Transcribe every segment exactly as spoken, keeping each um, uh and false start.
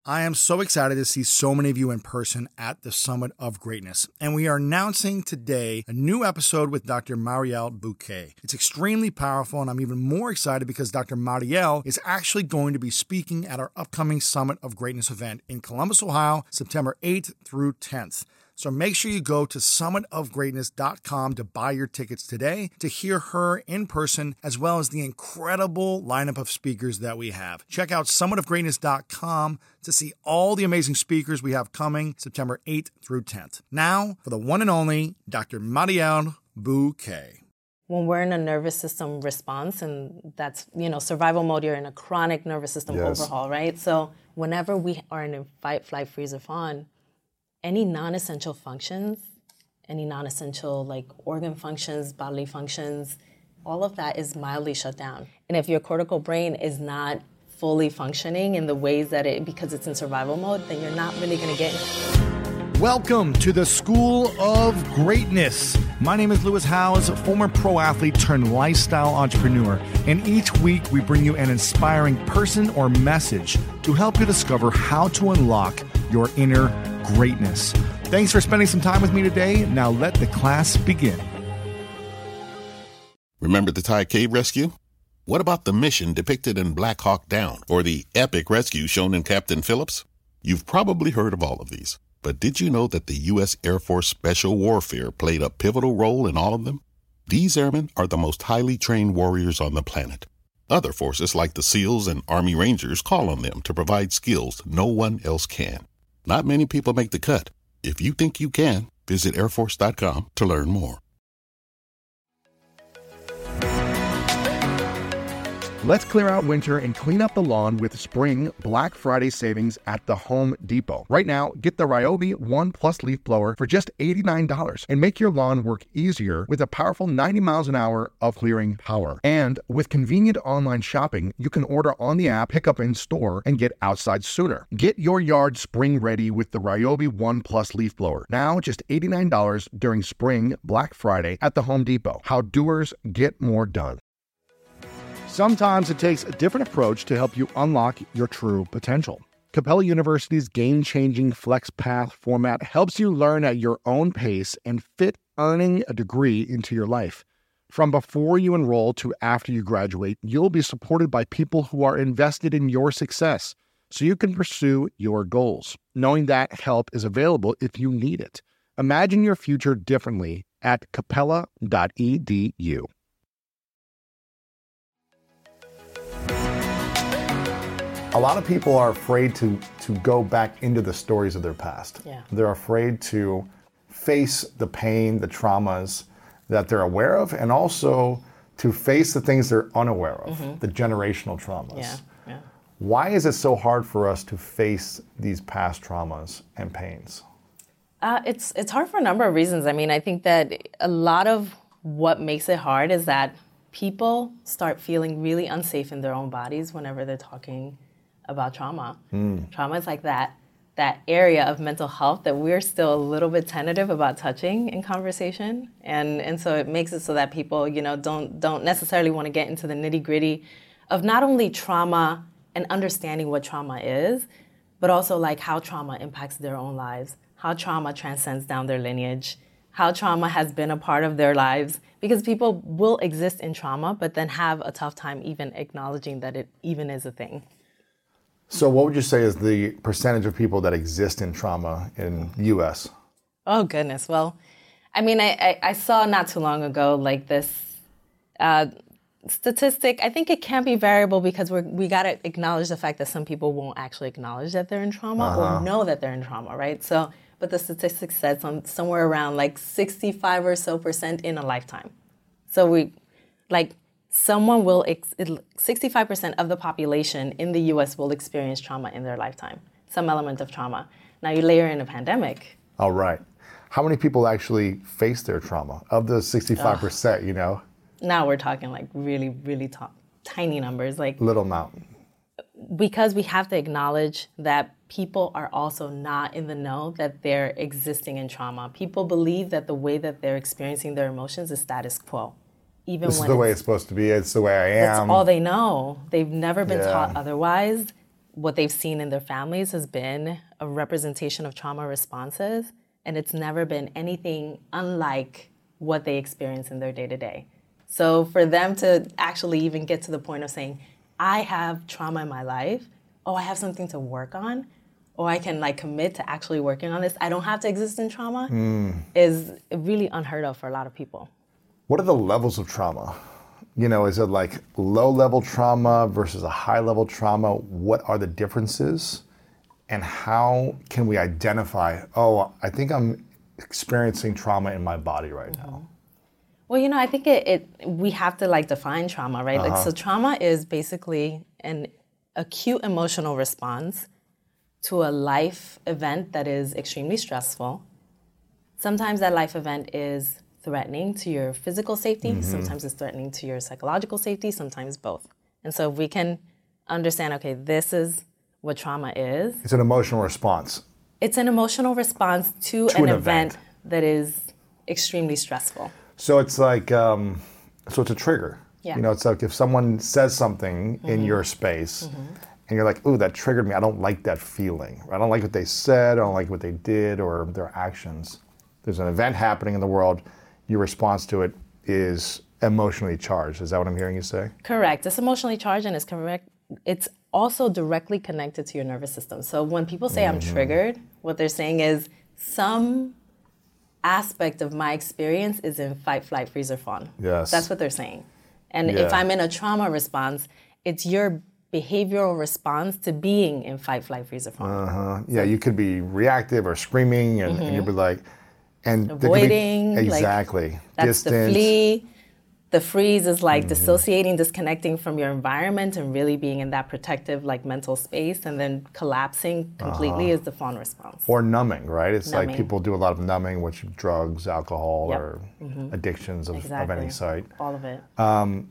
I am so excited to see so many of you in person at the Summit of Greatness. And we are announcing today a new episode with Doctor Marielle Bouquet. It's extremely powerful, and I'm even more excited because Doctor Marielle is actually going to be speaking at our upcoming Summit of Greatness event in Columbus, Ohio, September eighth through tenth. So make sure you go to summit of greatness dot com to buy your tickets today to hear her in person, as well as the incredible lineup of speakers that we have. Check out summit of greatness dot com to see all the amazing speakers we have coming September eighth through tenth. Now, for the one and only Doctor Marielle Bouquet. When we're in a nervous system response, and that's, you know, survival mode, you're in a chronic nervous system yes. overhaul, right? So whenever we are in a fight, flight, freeze, or fawn, any non-essential functions, any non-essential like organ functions, bodily functions, all of that is mildly shut down. And if your cortical brain is not fully functioning in the ways that it, because it's in survival mode, then you're not really gonna get it. Welcome to the School of Greatness. My name is Lewis Howes, former pro athlete turned lifestyle entrepreneur. And each week we bring you an inspiring person or message to help you discover how to unlock your inner greatness. Thanks for spending some time with me today. Now let the class begin. Remember the Thai cave rescue? What about the mission depicted in Black Hawk Down or the epic rescue shown in Captain Phillips? You've probably heard of all of these, but did you know that the U S Air Force Special Warfare played a pivotal role in all of them? These airmen are the most highly trained warriors on the planet. Other forces like the SEALs and Army Rangers call on them to provide skills no one else can. Not many people make the cut. If you think you can, visit air force dot com to learn more. Let's clear out winter and clean up the lawn with spring Black Friday savings at the Home Depot. Right now, get the Ryobi One Plus leaf blower for just eighty-nine dollars and make your lawn work easier with a powerful ninety miles an hour of clearing power. And with convenient online shopping, you can order on the app, pick up in store, and get outside sooner. Get your yard spring ready with the Ryobi One Plus leaf blower. Now just eighty-nine dollars during spring Black Friday at the Home Depot. How doers get more done. Sometimes it takes a different approach to help you unlock your true potential. Capella University's game-changing FlexPath format helps you learn at your own pace and fit earning a degree into your life. From before you enroll to after you graduate, you'll be supported by people who are invested in your success, so you can pursue your goals, knowing that help is available if you need it. Imagine your future differently at capella dot e d u. A lot of people are afraid to to go back into the stories of their past. Yeah. They're afraid to face the pain, the traumas that they're aware of, and also to face the things they're unaware of, mm-hmm. the generational traumas. Yeah. Yeah. Why is it so hard for us to face these past traumas and pains? Uh, it's it's hard for a number of reasons. I mean, I think that a lot of what makes it hard is that people start feeling really unsafe in their own bodies whenever they're talking about trauma. Mm. Trauma is like that that area of mental health that we're still a little bit tentative about touching in conversation, and and so it makes it so that people, you know, don't don't necessarily want to get into the nitty-gritty of not only trauma and understanding what trauma is, but also like how trauma impacts their own lives, how trauma transcends down their lineage, how trauma has been a part of their lives, because people will exist in trauma but then have a tough time even acknowledging that it even is a thing. So what would you say is the percentage of people that exist in trauma in the U S? Oh, goodness. Well, I mean, I, I, I saw not too long ago, like this uh, statistic. I think it can be variable because we're, we got to acknowledge the fact that some people won't actually acknowledge that they're in trauma uh-huh. or know that they're in trauma, right? So, but the statistic says some, somewhere around like sixty-five or so percent in a lifetime. So we, like, someone will, ex- sixty-five percent of the population in the U S will experience trauma in their lifetime, some element of trauma. Now you layer in a pandemic. All right. How many people actually face their trauma? Of the sixty-five percent, Ugh. you know? Now we're talking like really, really t- tiny numbers. Like little amount. Because we have to acknowledge that people are also not in the know that they're existing in trauma. People believe that the way that they're experiencing their emotions is status quo. Even this when is the way it's supposed to be. It's the way I am. That's all they know. They've never been yeah. taught otherwise. what they've seen in their families has been a representation of trauma responses, and it's never been anything unlike what they experience in their day-to-day. So for them to actually even get to the point of saying, I have trauma in my life, oh, I have something to work on, or I can like commit to actually working on this, I don't have to exist in trauma, mm. is really unheard of for a lot of people. What are the levels of trauma? You know, is it like low-level trauma versus a high-level trauma? What are the differences? And how can we identify, oh, I think I'm experiencing trauma in my body right mm-hmm. now? Well, you know, I think it, it we have to like define trauma, right? Uh-huh. Like, so trauma is basically an acute emotional response to a life event that is extremely stressful. Sometimes that life event is threatening to your physical safety, mm-hmm. sometimes it's threatening to your psychological safety, sometimes both. And so if we can understand, okay, this is what trauma is. It's an emotional response. It's an emotional response to, to an, an event. event that is extremely stressful. So it's like, um, so it's a trigger. Yeah. You know, it's like if someone says something mm-hmm. in your space, mm-hmm. and you're like, ooh, that triggered me. I don't like that feeling. I don't like what they said. I don't like what they did or their actions. There's an event happening in the world. Your response to it is emotionally charged. Is that what I'm hearing you say? Correct. It's emotionally charged, and it's correct. It's also directly connected to your nervous system. So when people say mm-hmm. I'm triggered, what they're saying is some aspect of my experience is in fight, flight, freeze, or fawn. Yes. That's what they're saying. And yeah. if I'm in a trauma response, it's your behavioral response to being in fight, flight, freeze, or fawn. Uh-huh. Yeah, you could be reactive or screaming, and, mm-hmm. and you'd be like, and avoiding. Be, exactly. Like, that's distant. The flee. The freeze is like mm-hmm. dissociating, disconnecting from your environment and really being in that protective like mental space, and then collapsing completely uh-huh. is the fawn response. Or numbing, right? It's numbing. Like people do a lot of numbing, which drugs, alcohol, yep. or mm-hmm. addictions of, exactly. of any sort. All of it. Um,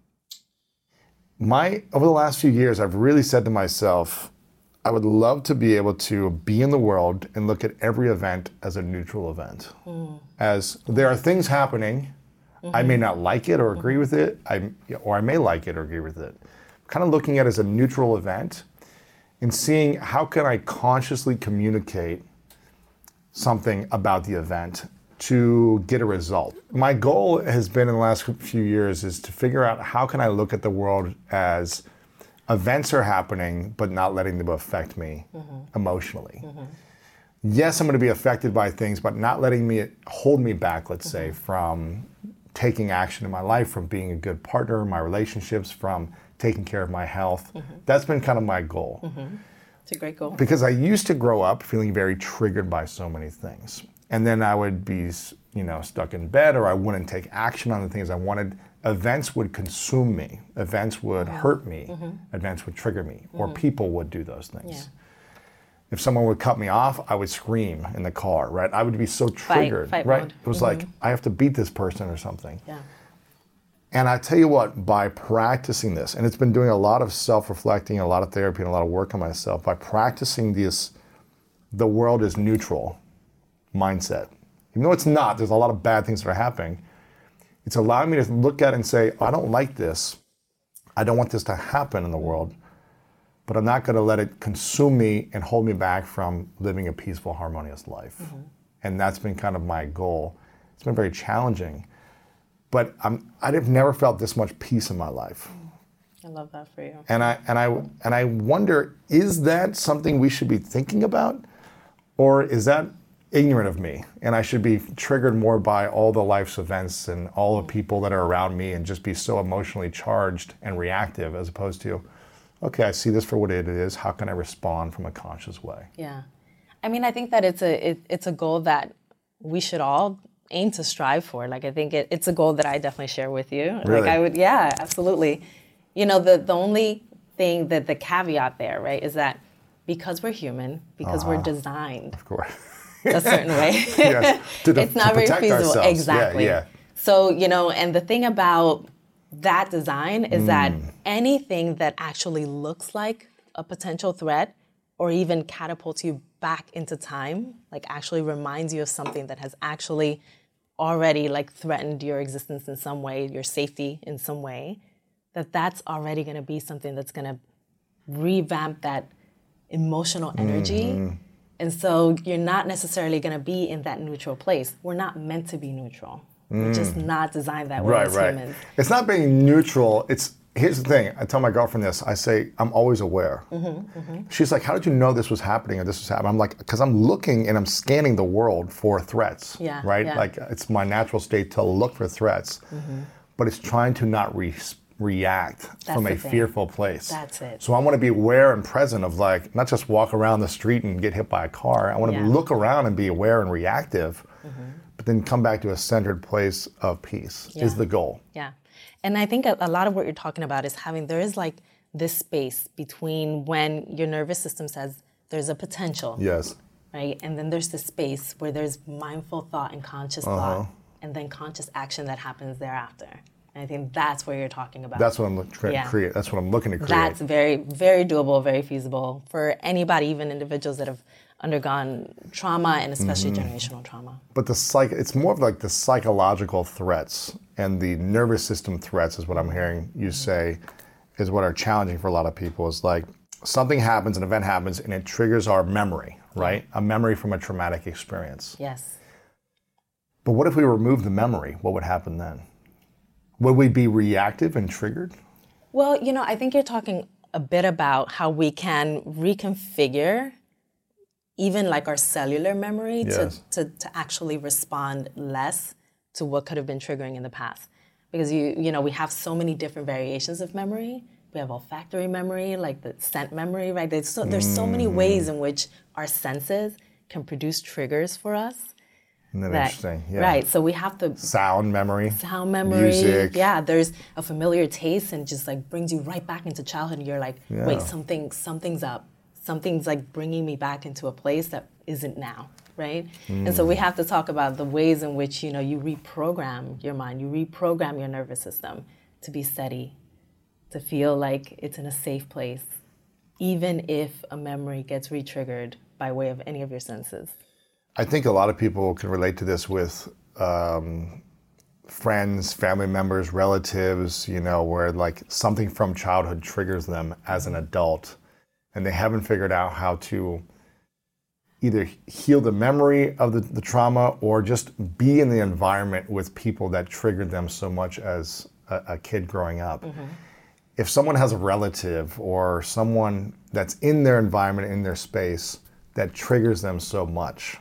my over the last few years, I've really said to myself, I would love to be able to be in the world and look at every event as a neutral event. Mm. As there are things happening, mm-hmm. I may not like it or agree mm-hmm. with it, I, or I may like it or agree with it. Kind of looking at it as a neutral event and seeing how can I consciously communicate something about the event to get a result. My goal has been in the last few years is to figure out how can I look at the world as events are happening, but not letting them affect me mm-hmm. emotionally. Mm-hmm. Yes, I'm going to be affected by things, but not letting me hold me back, let's mm-hmm. say, from taking action in my life, from being a good partner in my relationships, from taking care of my health. Mm-hmm. That's been kind of my goal. Mm-hmm. It's a great goal. Because I used to grow up feeling very triggered by so many things. And then I would be, you know, stuck in bed, or I wouldn't take action on the things I wanted. Events would consume me. Events would yeah. hurt me. Mm-hmm. Events would trigger me. Mm-hmm. Or people would do those things. Yeah. If someone would cut me off, I would scream in the car, right? I would be so triggered, fight, fight right? Mode. It was mm-hmm. like, I have to beat this person or something. Yeah. And I tell you what, by practicing this, and it's been doing a lot of self-reflecting, a lot of therapy, and a lot of work on myself, by practicing this, the world is neutral mindset. Even though it's not, there's a lot of bad things that are happening. It's allowing me to look at it and say, I don't like this. I don't want this to happen in the world, but I'm not going to let it consume me and hold me back from living a peaceful, harmonious life. Mm-hmm. And that's been kind of my goal. It's been very challenging, but I'm, I've never felt this much peace in my life. I love that for you. And I and I and I wonder, is that something we should be thinking about, or is that ignorant of me, and I should be triggered more by all the life's events and all the people that are around me and just be so emotionally charged and reactive, as opposed to, okay, I see this for what it is. How can I respond from a conscious way? Yeah. I mean, I think that it's a it, it's a goal that we should all aim to strive for. Like, I think it, it's a goal that I definitely share with you. Really? Like, I would, yeah, absolutely. You know, the, the only thing that the caveat there, right, is that because we're human, because uh-huh. we're designed. Of course. a certain way. Yes. To de- it's not to very feasible. Ourselves. Exactly. Yeah, yeah. So, you know, and the thing about that design is mm. that anything that actually looks like a potential threat or even catapults you back into time, like actually reminds you of something that has actually already like threatened your existence in some way, your safety in some way, that that's already going to be something that's going to revamp that emotional energy. Mm-hmm. And so you're not necessarily going to be in that neutral place. We're not meant to be neutral. Mm. We're just not designed that way right, as right. humans. It's not being neutral. It's here's the thing. I tell my girlfriend this. I say, I'm always aware. Mm-hmm, mm-hmm. She's like, how did you know this was happening or this was happening? I'm like, because I'm looking and I'm scanning the world for threats. Yeah, right? Yeah. Like it's my natural state to look for threats. Mm-hmm. But it's trying to not re- react That's from a thing. fearful place. That's it. So I want to be aware and present of like, not just walk around the street and get hit by a car. I want to yeah. look around and be aware and reactive. Mm-hmm. But then come back to a centered place of peace yeah. is the goal. Yeah. And I think a, a lot of what you're talking about is having, there is like this space between when your nervous system says there's a potential. Yes. Right? And then there's this space where there's mindful thought and conscious uh-huh. thought, and then conscious action that happens thereafter. And I think that's what you're talking about. That's what I'm trying yeah. to create. That's what I'm looking to create. That's very, very doable, very feasible for anybody, even individuals that have undergone trauma and especially mm-hmm. generational trauma. But the psych, it's more of like the psychological threats and the nervous system threats is what I'm hearing you say is what are challenging for a lot of people. Is like something happens, an event happens, and it triggers our memory, right? A memory from a traumatic experience. Yes. But what if we remove the memory? What would happen then? Would we be reactive and triggered? Well, you know, I think you're talking a bit about how we can reconfigure even like our cellular memory yes. to, to, to actually respond less to what could have been triggering in the past. Because, you you know, we have so many different variations of memory. We have olfactory memory, like the scent memory, right? There's so, there's so many ways in which our senses can produce triggers for us. Isn't that interesting? Yeah. Right, so we have to... Sound memory. Sound memory. Music. Yeah, there's a familiar taste and just like brings you right back into childhood. And you're like, yeah. wait, something, something's up. Something's like bringing me back into a place that isn't now, right? Mm. And so we have to talk about the ways in which, you know, you reprogram your mind, you reprogram your nervous system to be steady, to feel like it's in a safe place, even if a memory gets re-triggered by way of any of your senses. I think a lot of people can relate to this with um, friends, family members, relatives, you know, where like something from childhood triggers them as an adult and they haven't figured out how to either heal the memory of the, the trauma or just be in the environment with people that triggered them so much as a, a kid growing up. Mm-hmm. If someone has a relative or someone that's in their environment, in their space, that triggers them so much,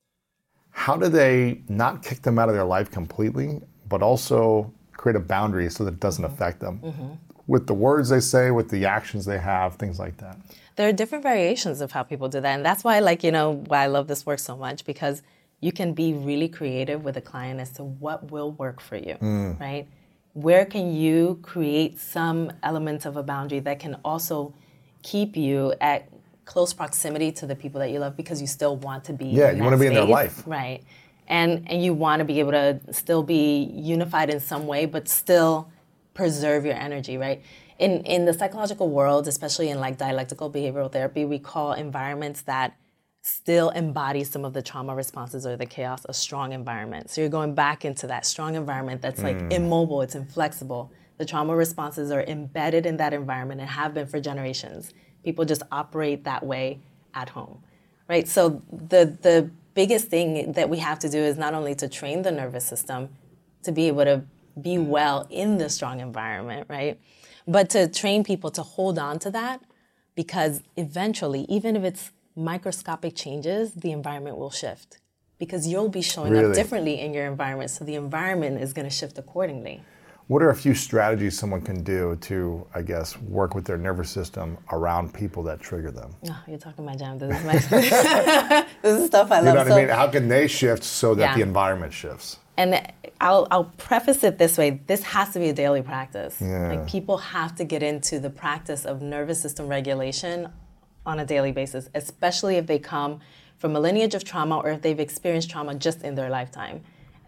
how do they not kick them out of their life completely, but also create a boundary so that it doesn't affect them? Mm-hmm. With the words they say, with the actions they have, things like that. There are different variations of how people do that. And that's why, like, you know, why I love this work so much, because you can be really creative with a client as to what will work for you, mm. right? Where can you create some elements of a boundary that can also keep you at close proximity to the people that you love because you still want to be yeah, in you want to be space, in their life. Right. And and you want to be able to still be unified in some way, but still preserve your energy, right? In in the psychological world, especially in like dialectical behavioral therapy, we call environments that still embody some of the trauma responses or the chaos a strong environment. So you're going back into that strong environment that's like mm. immobile, it's inflexible. The trauma responses are embedded in that environment and have been for generations. People just operate that way at home, right? So the the biggest thing that we have to do is not only to train the nervous system to be able to be well in the strong environment, right? But to train people to hold on to that, because eventually, even if it's microscopic changes, the environment will shift because you'll be showing really? up differently in your environment. So the environment is going to shift accordingly. What are a few strategies someone can do to, I guess, work with their nervous system around people that trigger them? Oh, you're talking my jam. This is my this is stuff I love. You know what so, I mean? How can they shift so that yeah. the environment shifts? And I'll I'll preface it this way. This has to be a daily practice. Yeah. Like people have to get into the practice of nervous system regulation on a daily basis, especially if they come from a lineage of trauma or if they've experienced trauma just in their lifetime.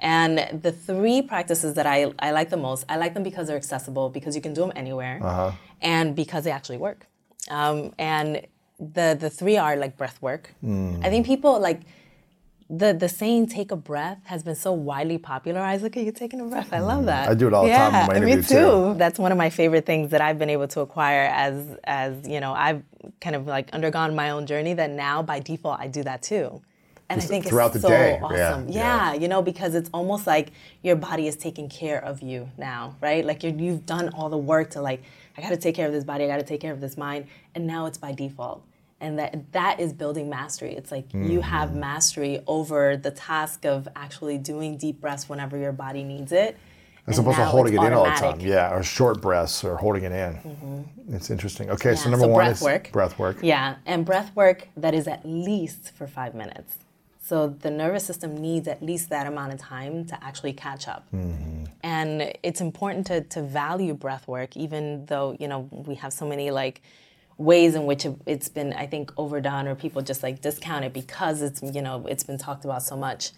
And the three practices that I, I like the most, I like them because they're accessible, because you can do them anywhere, uh-huh. and because they actually work. Um, and the the three are like breath work. Mm. I think people like the the saying "take a breath" has been so widely popularized. Look at you taking a breath. I love that. I do it all the yeah, time in my interview me too. too. That's one of my favorite things that I've been able to acquire as as you know I've kind of like undergone my own journey. That now by default I do that too. And Just I think throughout it's the so day. awesome. Yeah, Yeah, yeah. you know, because it's almost like your body is taking care of you now, right? Like you're, you've done all the work to like, I got to take care of this body, I got to take care of this mind, and now it's by default. And that that is building mastery. It's like mm-hmm. you have mastery over the task of actually doing deep breaths whenever your body needs it. As opposed to holding it in all the time. automatic. Yeah, or short breaths or holding it in. Mm-hmm. It's interesting. Okay, Yeah, so number so one breath is work. breath work. Yeah, and breath work that is at least for five minutes. So the nervous system needs at least that amount of time to actually catch up. Mm-hmm. And it's important to, to value breath work, even though, you know, we have so many like ways in which it's been, I think, overdone or people just like discount it because it's, you know, it's been talked about so much.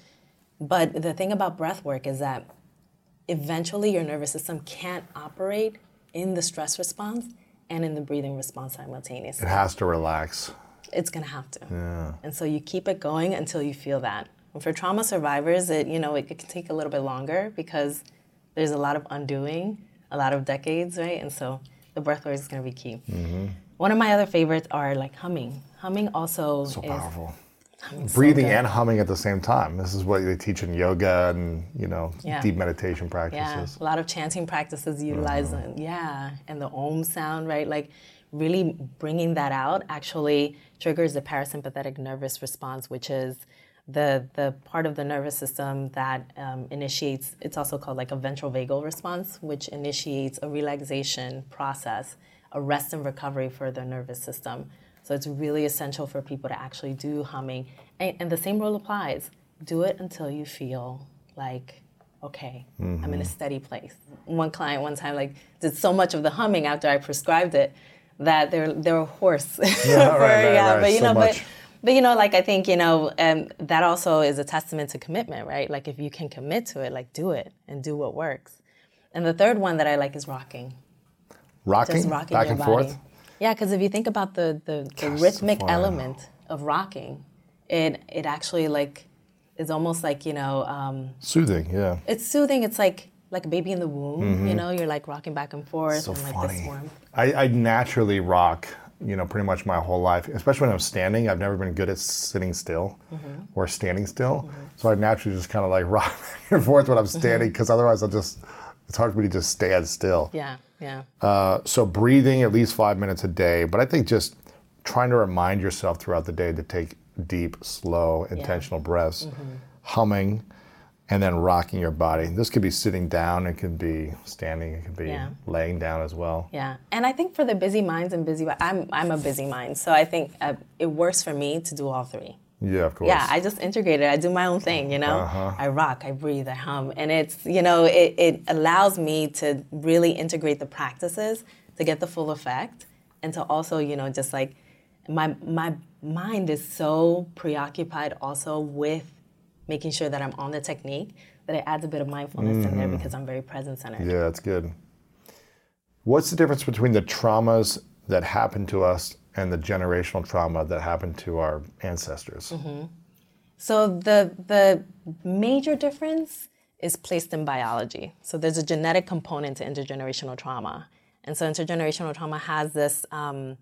But the thing about breath work is that eventually your nervous system can't operate in the stress response and in the breathing response simultaneously. It has to relax. It's gonna have to. Yeah. And so you keep it going until you feel that. And for trauma survivors, it you know it, it can take a little bit longer because there's a lot of undoing, a lot of decades, right? And so the breath work is gonna be key. Mm-hmm. One of my other favorites are like humming. Humming also So is powerful. humming's so Breathing good. and humming at the same time. This is what they teach in yoga and, you know, Yeah. deep meditation Yeah, practices. a lot of chanting practices utilize Mm-hmm. it. Yeah, and the Om sound, right? Like really bringing that out actually triggers the parasympathetic nervous response, which is the the part of the nervous system that um, initiates, it's also called like a ventral vagal response, which initiates a relaxation process, a rest and recovery for the nervous system. So it's really essential for people to actually do humming. And, and the same rule applies. Do it until you feel like, okay, mm-hmm. I'm in a steady place. One client one time like did so much of the humming after I prescribed it that they're they're hoarse. Yeah, right, right, yeah, right. but you So know, much. but but you know, like I think you know, um, that also is a testament to commitment, right? Like if you can commit to it, like do it and do what works. And the third one that I like is rocking. Rocking, Just rocking back your and body. forth. Yeah, because if you think about the the, the Gosh, rhythmic so fun. element of rocking, it it actually like is almost like you know. Um, Soothing, yeah. It's soothing. It's like like a baby in the womb. Mm-hmm. You know, you're like rocking back and forth So and like funny. this warm. I, I naturally rock, you know, pretty much my whole life, especially when I'm standing. I've never been good at sitting still Mm-hmm. or standing still. Mm-hmm. So I naturally just kind of like rock back and forth when I'm standing because Mm-hmm. otherwise I'll just, it's hard for me to just stand still. Yeah, yeah. Uh, so breathing at least five minutes a day, but I think just trying to remind yourself throughout the day to take deep, slow, intentional breaths, Mm-hmm. humming, and then rocking your body. This could be sitting down, it could be standing, it could be Yeah. laying down as well. Yeah, and I think for the busy minds and busy, I'm I'm a busy mind, so I think uh, it works for me to do all three. Yeah, of course. Yeah, I just integrate it. I do my own thing, you know. Uh-huh. I rock, I breathe, I hum, and it's you know it, it allows me to really integrate the practices to get the full effect, and to also you know just like my my mind is so preoccupied also with making sure that I'm on the technique that it adds a bit of mindfulness mm. in there because I'm very present centered. Yeah, that's good. What's the difference between the traumas that happen to us and the generational trauma that happened to our ancestors? Mm-hmm. So the the major difference is placed in biology. So there's a genetic component to intergenerational trauma. And so intergenerational trauma has this um,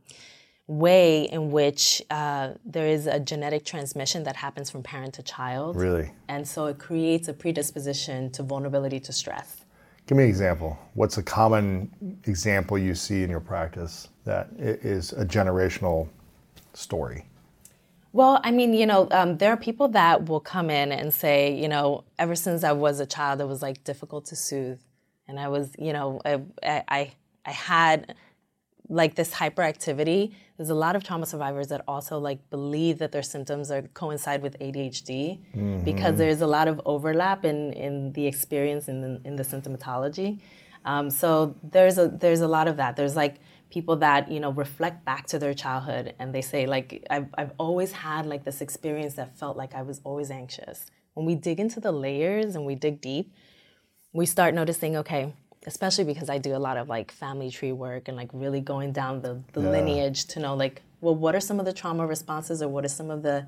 way in which uh, there is a genetic transmission that happens from parent to child. Really? And so it creates a predisposition to vulnerability to stress. Give me an example. What's a common example you see in your practice that i- is a generational story? Well, I mean, you know, um, there are people that will come in and say, you know, ever since I was a child, it was like difficult to soothe. And I was, you know, I, I, I had like this hyperactivity. There's a lot of trauma survivors that also like believe that their symptoms are coincide with A D H D mm-hmm. because there's a lot of overlap in, in the experience in the, in the symptomatology. Um, so there's a there's a lot of that. There's like people that you know reflect back to their childhood and they say like I've I've always had like this experience that felt like I was always anxious. When we dig into the layers and we dig deep, we start noticing okay. Especially because I do a lot of like family tree work and like really going down the, the Yeah. lineage to know like, well, what are some of the trauma responses or what are some of the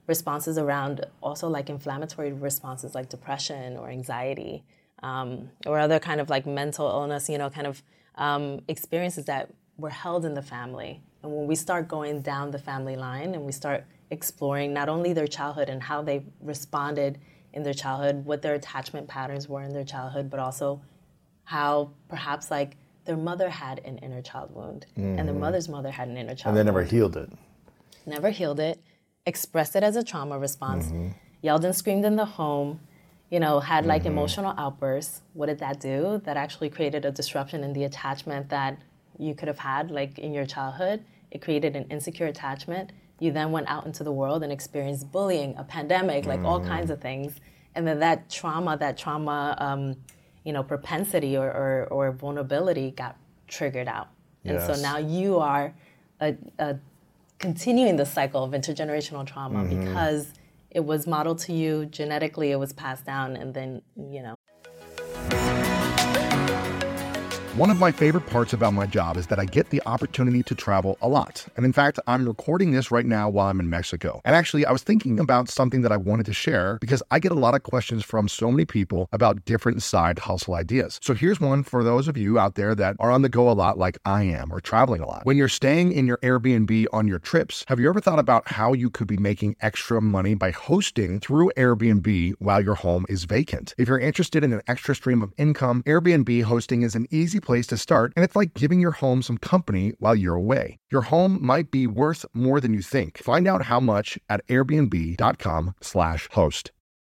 responses around also like inflammatory responses like depression or anxiety, um, or other kind of like mental illness, you know, kind of um, experiences that were held in the family. And when we start going down the family line and we start exploring not only their childhood and how they responded in their childhood, what their attachment patterns were in their childhood, but also how perhaps like their mother had an inner child wound mm-hmm. and their mother's mother had an inner child wound. And they never wound. healed it. Never healed it, expressed it as a trauma response, mm-hmm. yelled and screamed in the home, you know, had like mm-hmm. emotional outbursts. What did that do? That actually created a disruption in the attachment that you could have had like in your childhood. It created an insecure attachment. You then went out into the world and experienced bullying, a pandemic, like mm-hmm. all kinds of things. And then that trauma, that trauma, um, you know, propensity or, or, or vulnerability got triggered out. Yes. And so now you are a, a continuing the cycle of intergenerational trauma mm-hmm. because it was modeled to you genetically, it was passed down, and then, you know. One of my favorite parts about my job is that I get the opportunity to travel a lot. And in fact, I'm recording this right now while I'm in Mexico. And actually, I was thinking about something that I wanted to share because I get a lot of questions from so many people about different side hustle ideas. So here's one for those of you out there that are on the go a lot like I am or traveling a lot. When you're staying in your Airbnb on your trips, have you ever thought about how you could be making extra money by hosting through Airbnb while your home is vacant? If you're interested in an extra stream of income, Airbnb hosting is an easy place to start, and it's like giving your home some company while you're away. Your home might be worth more than you think. Find out how much at airbnb.com slash host.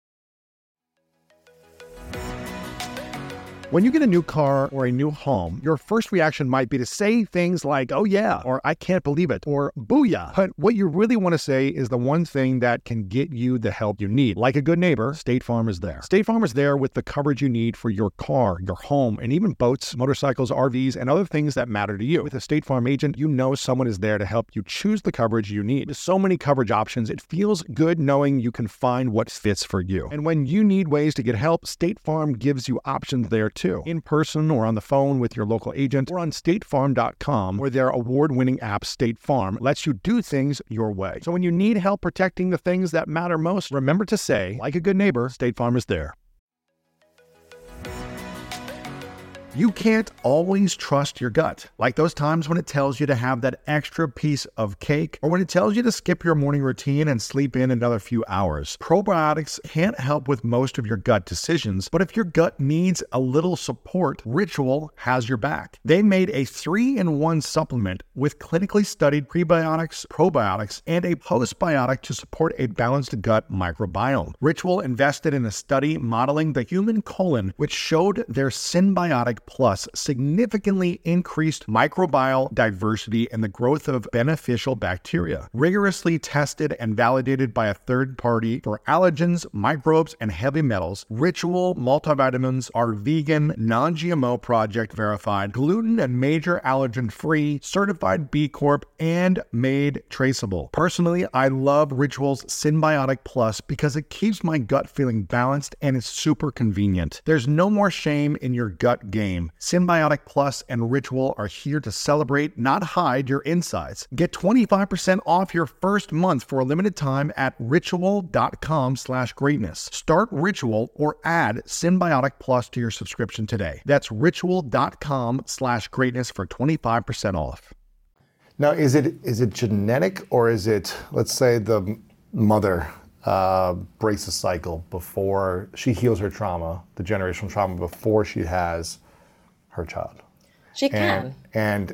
When you get a new car or a new home, your first reaction might be to say things like, oh yeah, or I can't believe it, or booyah. But what you really want to say is the one thing that can get you the help you need. Like a good neighbor, State Farm is there. State Farm is there with the coverage you need for your car, your home, and even boats, motorcycles, R Vs, and other things that matter to you. With a State Farm agent, you know someone is there to help you choose the coverage you need. With so many coverage options, it feels good knowing you can find what fits for you. And when you need ways to get help, State Farm gives you options there too. In person or on the phone with your local agent or on state farm dot com, where their award-winning app State Farm lets you do things your way. So when you need help protecting the things that matter most, remember to say, like a good neighbor, State Farm is there. You can't always trust your gut, like those times when it tells you to have that extra piece of cake or when it tells you to skip your morning routine and sleep in another few hours. Probiotics can't help with most of your gut decisions, but if your gut needs a little support, Ritual has your back. They made a three-in-one supplement with clinically studied prebiotics, probiotics, and a postbiotic to support a balanced gut microbiome. Ritual invested in a study modeling the human colon, which showed their Synbiotic Plus significantly increased microbial diversity and the growth of beneficial bacteria. Rigorously tested and validated by a third party for allergens, microbes, and heavy metals, Ritual multivitamins are vegan, non-G M O project verified, gluten and major allergen free, certified B Corp, and made traceable. Personally, I love Ritual's Synbiotic Plus because it keeps my gut feeling balanced and it's super convenient. There's no more shame in your gut game. Synbiotic Plus and Ritual are here to celebrate, not hide your insides. Get twenty-five percent off your first month for a limited time at ritual.com slash greatness. Start Ritual or add Synbiotic Plus to your subscription today. That's ritual.com slash greatness for twenty-five percent off. Now, is it is it genetic or is it, let's say the mother Uh, breaks the cycle before she heals her trauma, the generational trauma, before she has her child. She can. And and,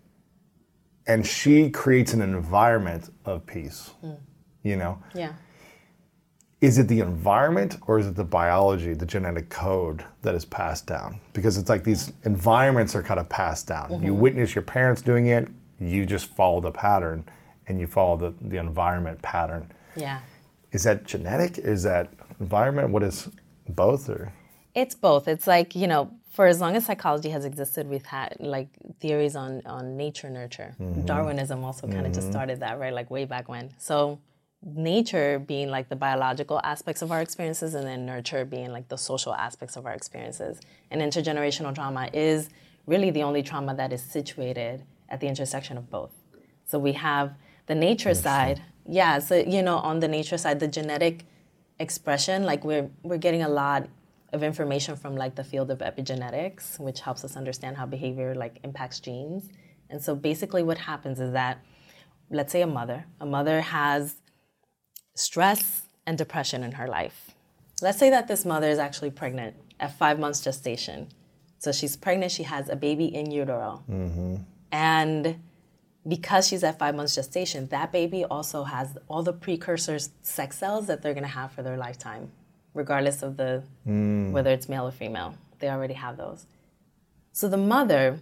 and she creates an environment of peace, mm. you know? Yeah. Is it the environment or is it the biology, the genetic code that is passed down? Because it's like these environments are kind of passed down. Mm-hmm. You witness your parents doing it, you just follow the pattern and you follow the, the environment pattern. Yeah. Is that genetic? Is that environment? What is both? Or it's both. It's like, you know, for as long as psychology has existed, we've had like theories on, on nature nurture. Mm-hmm. Darwinism also kind of mm-hmm. just started that, right? Like way back when. So nature being like the biological aspects of our experiences and then nurture being like the social aspects of our experiences. And intergenerational trauma is really the only trauma that is situated at the intersection of both. So we have the nature side Yeah, so, you know, on the nature side, the genetic expression, like we're we're getting a lot of information from like the field of epigenetics, which helps us understand how behavior like impacts genes. And so basically what happens is that, let's say a mother, a mother has stress and depression in her life. Let's say that this mother is actually pregnant at five months gestation. So she's pregnant, she has a baby in utero. Mm-hmm. And because she's at five months gestation, that baby also has all the precursor sex cells that they're gonna have for their lifetime, regardless of the mm. whether it's male or female. They already have those. So the mother,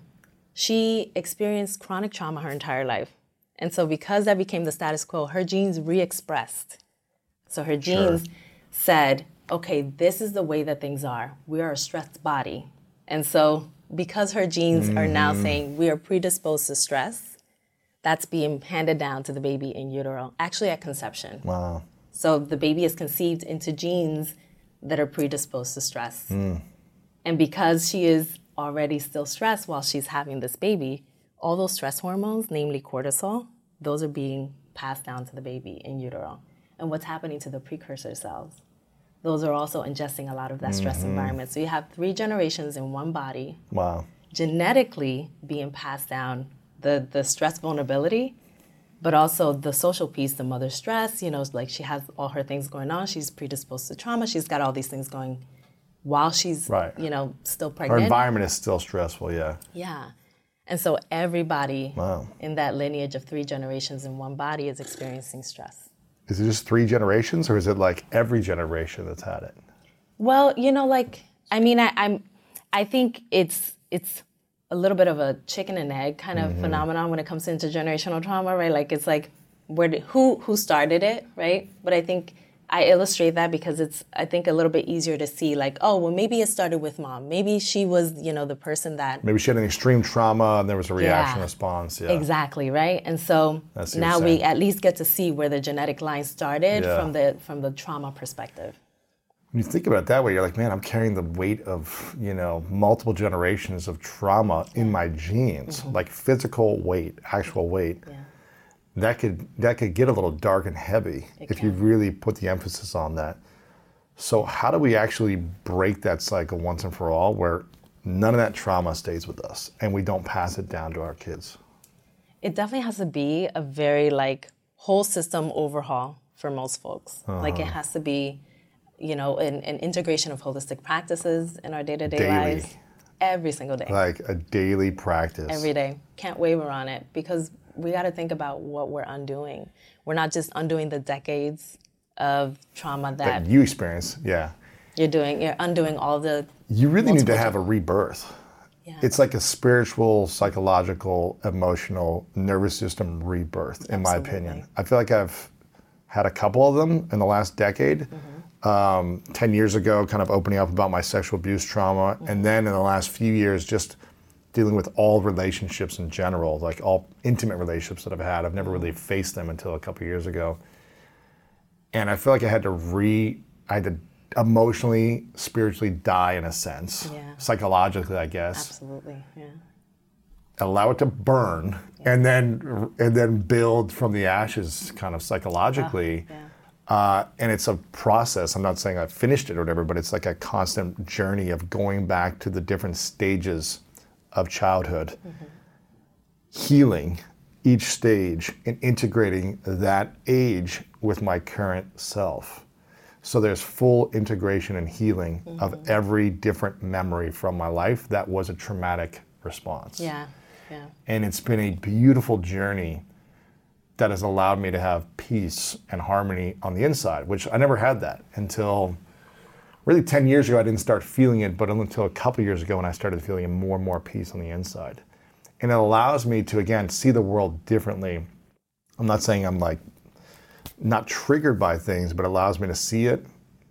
she experienced chronic trauma her entire life. And so because that became the status quo, her genes re-expressed. So her genes sure. said, okay, this is the way that things are. We are a stressed body. And so because her genes mm. are now saying we are predisposed to stress, that's being handed down to the baby in utero, actually at conception. Wow. So the baby is conceived into genes that are predisposed to stress. Mm. And because she is already still stressed while she's having this baby, all those stress hormones, namely cortisol, those are being passed down to the baby in utero. And what's happening to the precursor cells? Those are also ingesting a lot of that stress mm-hmm. environment. So you have three generations in one body. Wow. Genetically being passed down the, the stress vulnerability, but also the social piece, the mother's stress, you know, like she has all her things going on. She's predisposed to trauma. She's got all these things going while she's, right. you know, still pregnant. Her environment is still stressful, yeah. Yeah. And so everybody wow. in that lineage of three generations in one body is experiencing stress. Is it just three generations, or is it like every generation that's had it? Well, you know, like, I mean, I, I'm, I think it's it's a little bit of a chicken and egg kind of mm-hmm. phenomenon when it comes to intergenerational trauma, right? Like, it's like, where did, who who started it, right? But I think I illustrate that because it's, I think, a little bit easier to see, like, oh, well, maybe it started with mom. Maybe she was, you know, the person that... Maybe she had an extreme trauma and there was a reaction yeah, response. Yeah, exactly, right? And so now we at least get to see where the genetic line started yeah. from the from the trauma perspective. When you think about it that way, you're like, man, I'm carrying the weight of, you know, multiple generations of trauma in my genes, mm-hmm. like physical weight, actual weight. Yeah. That could that could get a little dark and heavy it if can. you really put the emphasis on that. So how do we actually break that cycle once and for all where none of that trauma stays with us and we don't pass it down to our kids? It definitely has to be a very like whole system overhaul for most folks. Uh-huh. Like it has to be, you know, an, an integration of holistic practices in our day-to-day daily. lives. Every single day. Like a daily practice. Every day. Can't waver on it because we got to think about what we're undoing. We're not just undoing the decades of trauma that, that you experience, yeah. You're doing, you're undoing all the... You really need to have a rebirth. Yeah. It's like a spiritual, psychological, emotional, nervous system rebirth, in Absolutely. my opinion. I feel like I've had a couple of them in the last decade. Mm-hmm. Um, ten years ago, kind of opening up about my sexual abuse trauma, mm-hmm. and then in the last few years, just dealing with all relationships in general, like all intimate relationships that I've had. I've never really faced them until a couple years ago. And I feel like I had to re, I had to emotionally, spiritually die in a sense, yeah. psychologically, I guess. Absolutely, yeah. Allow it to burn, yeah. and then and then build from the ashes, kind of psychologically. Oh, yeah. Uh, and it's a process. I'm not saying I've finished it or whatever, but it's like a constant journey of going back to the different stages of childhood, mm-hmm. healing each stage and integrating that age with my current self. So there's full integration and healing mm-hmm. of every different memory from my life that was a traumatic response. Yeah, yeah. And it's been a beautiful journey that has allowed me to have peace and harmony on the inside, which I never had that until really ten years ago. I didn't start feeling it, but until a couple years ago when I started feeling more and more peace on the inside. And it allows me to, again, see the world differently. I'm not saying I'm like not triggered by things, but it allows me to see it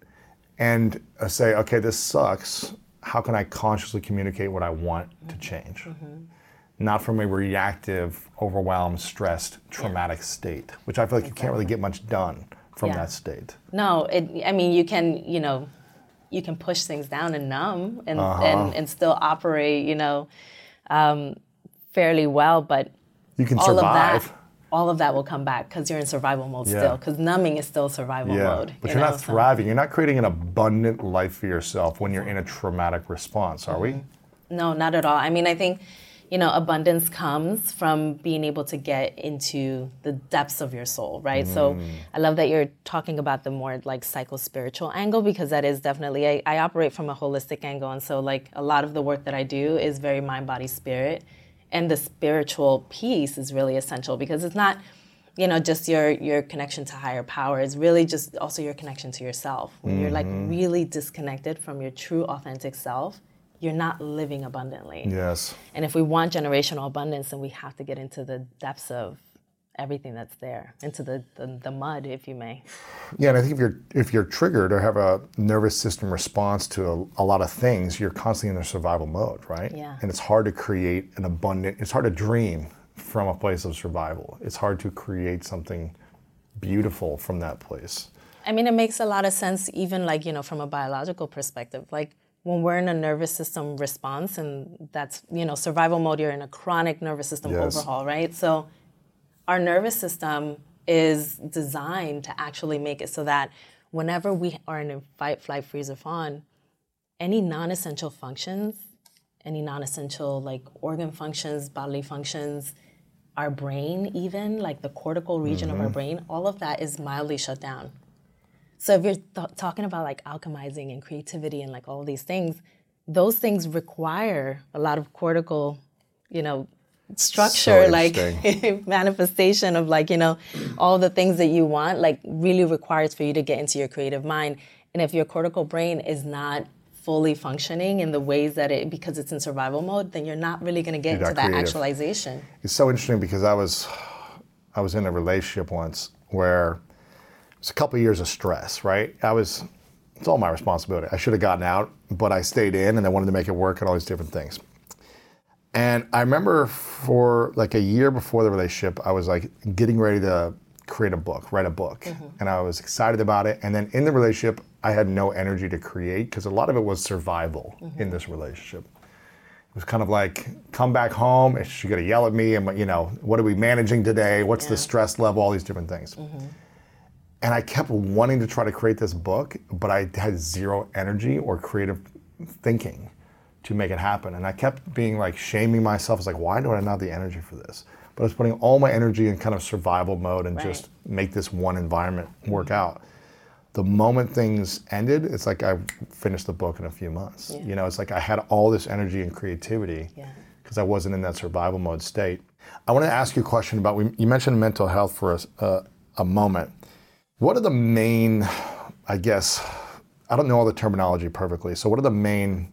and say, okay, this sucks. How can I consciously communicate what I want to change? Mm-hmm. Not from a reactive, overwhelmed, stressed, traumatic yeah. state, which I feel like exactly. you can't really get much done from yeah. that state. No, it, I mean, you can, you know, you can push things down and numb and, uh-huh. and, and still operate, you know, um, fairly well, but you can all survive. Of that, all of that will come back because you're in survival mode Yeah. still, because numbing is still survival Yeah, mode. but you you're know, not so- thriving. You're not creating an abundant life for yourself when you're in a traumatic response, are we? No, not at all. I mean, I think, you know, abundance comes from being able to get into the depths of your soul, right? Mm. So I love that you're talking about the more like psycho-spiritual angle, because that is definitely, I, I operate from a holistic angle. And so like a lot of the work that I do is very mind, body, spirit. And the spiritual piece is really essential because it's not, you know, just your your connection to higher power. It's really just also your connection to yourself. When mm-hmm. you're like really disconnected from your true authentic self, you're not living abundantly. Yes. And if we want generational abundance, then we have to get into the depths of everything that's there, into the, the, the mud, if you may. Yeah, and I think if you're if you're triggered or have a nervous system response to a, a lot of things, you're constantly in a survival mode, right? Yeah. And it's hard to create an abundant, it's hard to dream from a place of survival. It's hard to create something beautiful from that place. I mean, it makes a lot of sense even like, you know, from a biological perspective. Like, when we're in a nervous system response, and that's, you know, survival mode, you're in a chronic nervous system Yes. overhaul, right? So our nervous system is designed to actually make it so that whenever we are in a fight, flight, freeze, or fawn, any non-essential functions, any non-essential like organ functions, bodily functions, our brain even, like the cortical region Mm-hmm. of our brain, all of that is mildly shut down. So if you're th- talking about like alchemizing and creativity and like all these things, those things require a lot of cortical, you know, structure, So like interesting. manifestation of like, you know, all the things that you want, like really requires for you to get into your creative mind. And if your cortical brain is not fully functioning in the ways that it, because it's in survival mode, then you're not really going to get You're into not that creative. actualization. It's so interesting because I was I was in a relationship once where it was a couple of years of stress, right? I was, it's all my responsibility. I should have gotten out, but I stayed in and I wanted to make it work and all these different things. And I remember for like a year before the relationship, I was like getting ready to create a book, write a book. Mm-hmm. And I was excited about it. And then in the relationship, I had no energy to create because a lot of it was survival mm-hmm. in this relationship. It was kind of like, come back home, and she's gonna yell at me, and you know, what are we managing today? What's yeah. the stress level? All these different things. Mm-hmm. And I kept wanting to try to create this book, but I had zero energy or creative thinking to make it happen. And I kept being like shaming myself. I was like, why do I not have the energy for this? But I was putting all my energy in kind of survival mode and right. just make this one environment work out. The moment things ended, it's like I finished the book in a few months. Yeah. You know, it's like I had all this energy and creativity because yeah. I wasn't in that survival mode state. I want to ask you a question about, you mentioned mental health for a, uh, a moment. What are the main, I guess, I don't know all the terminology perfectly, so what are the main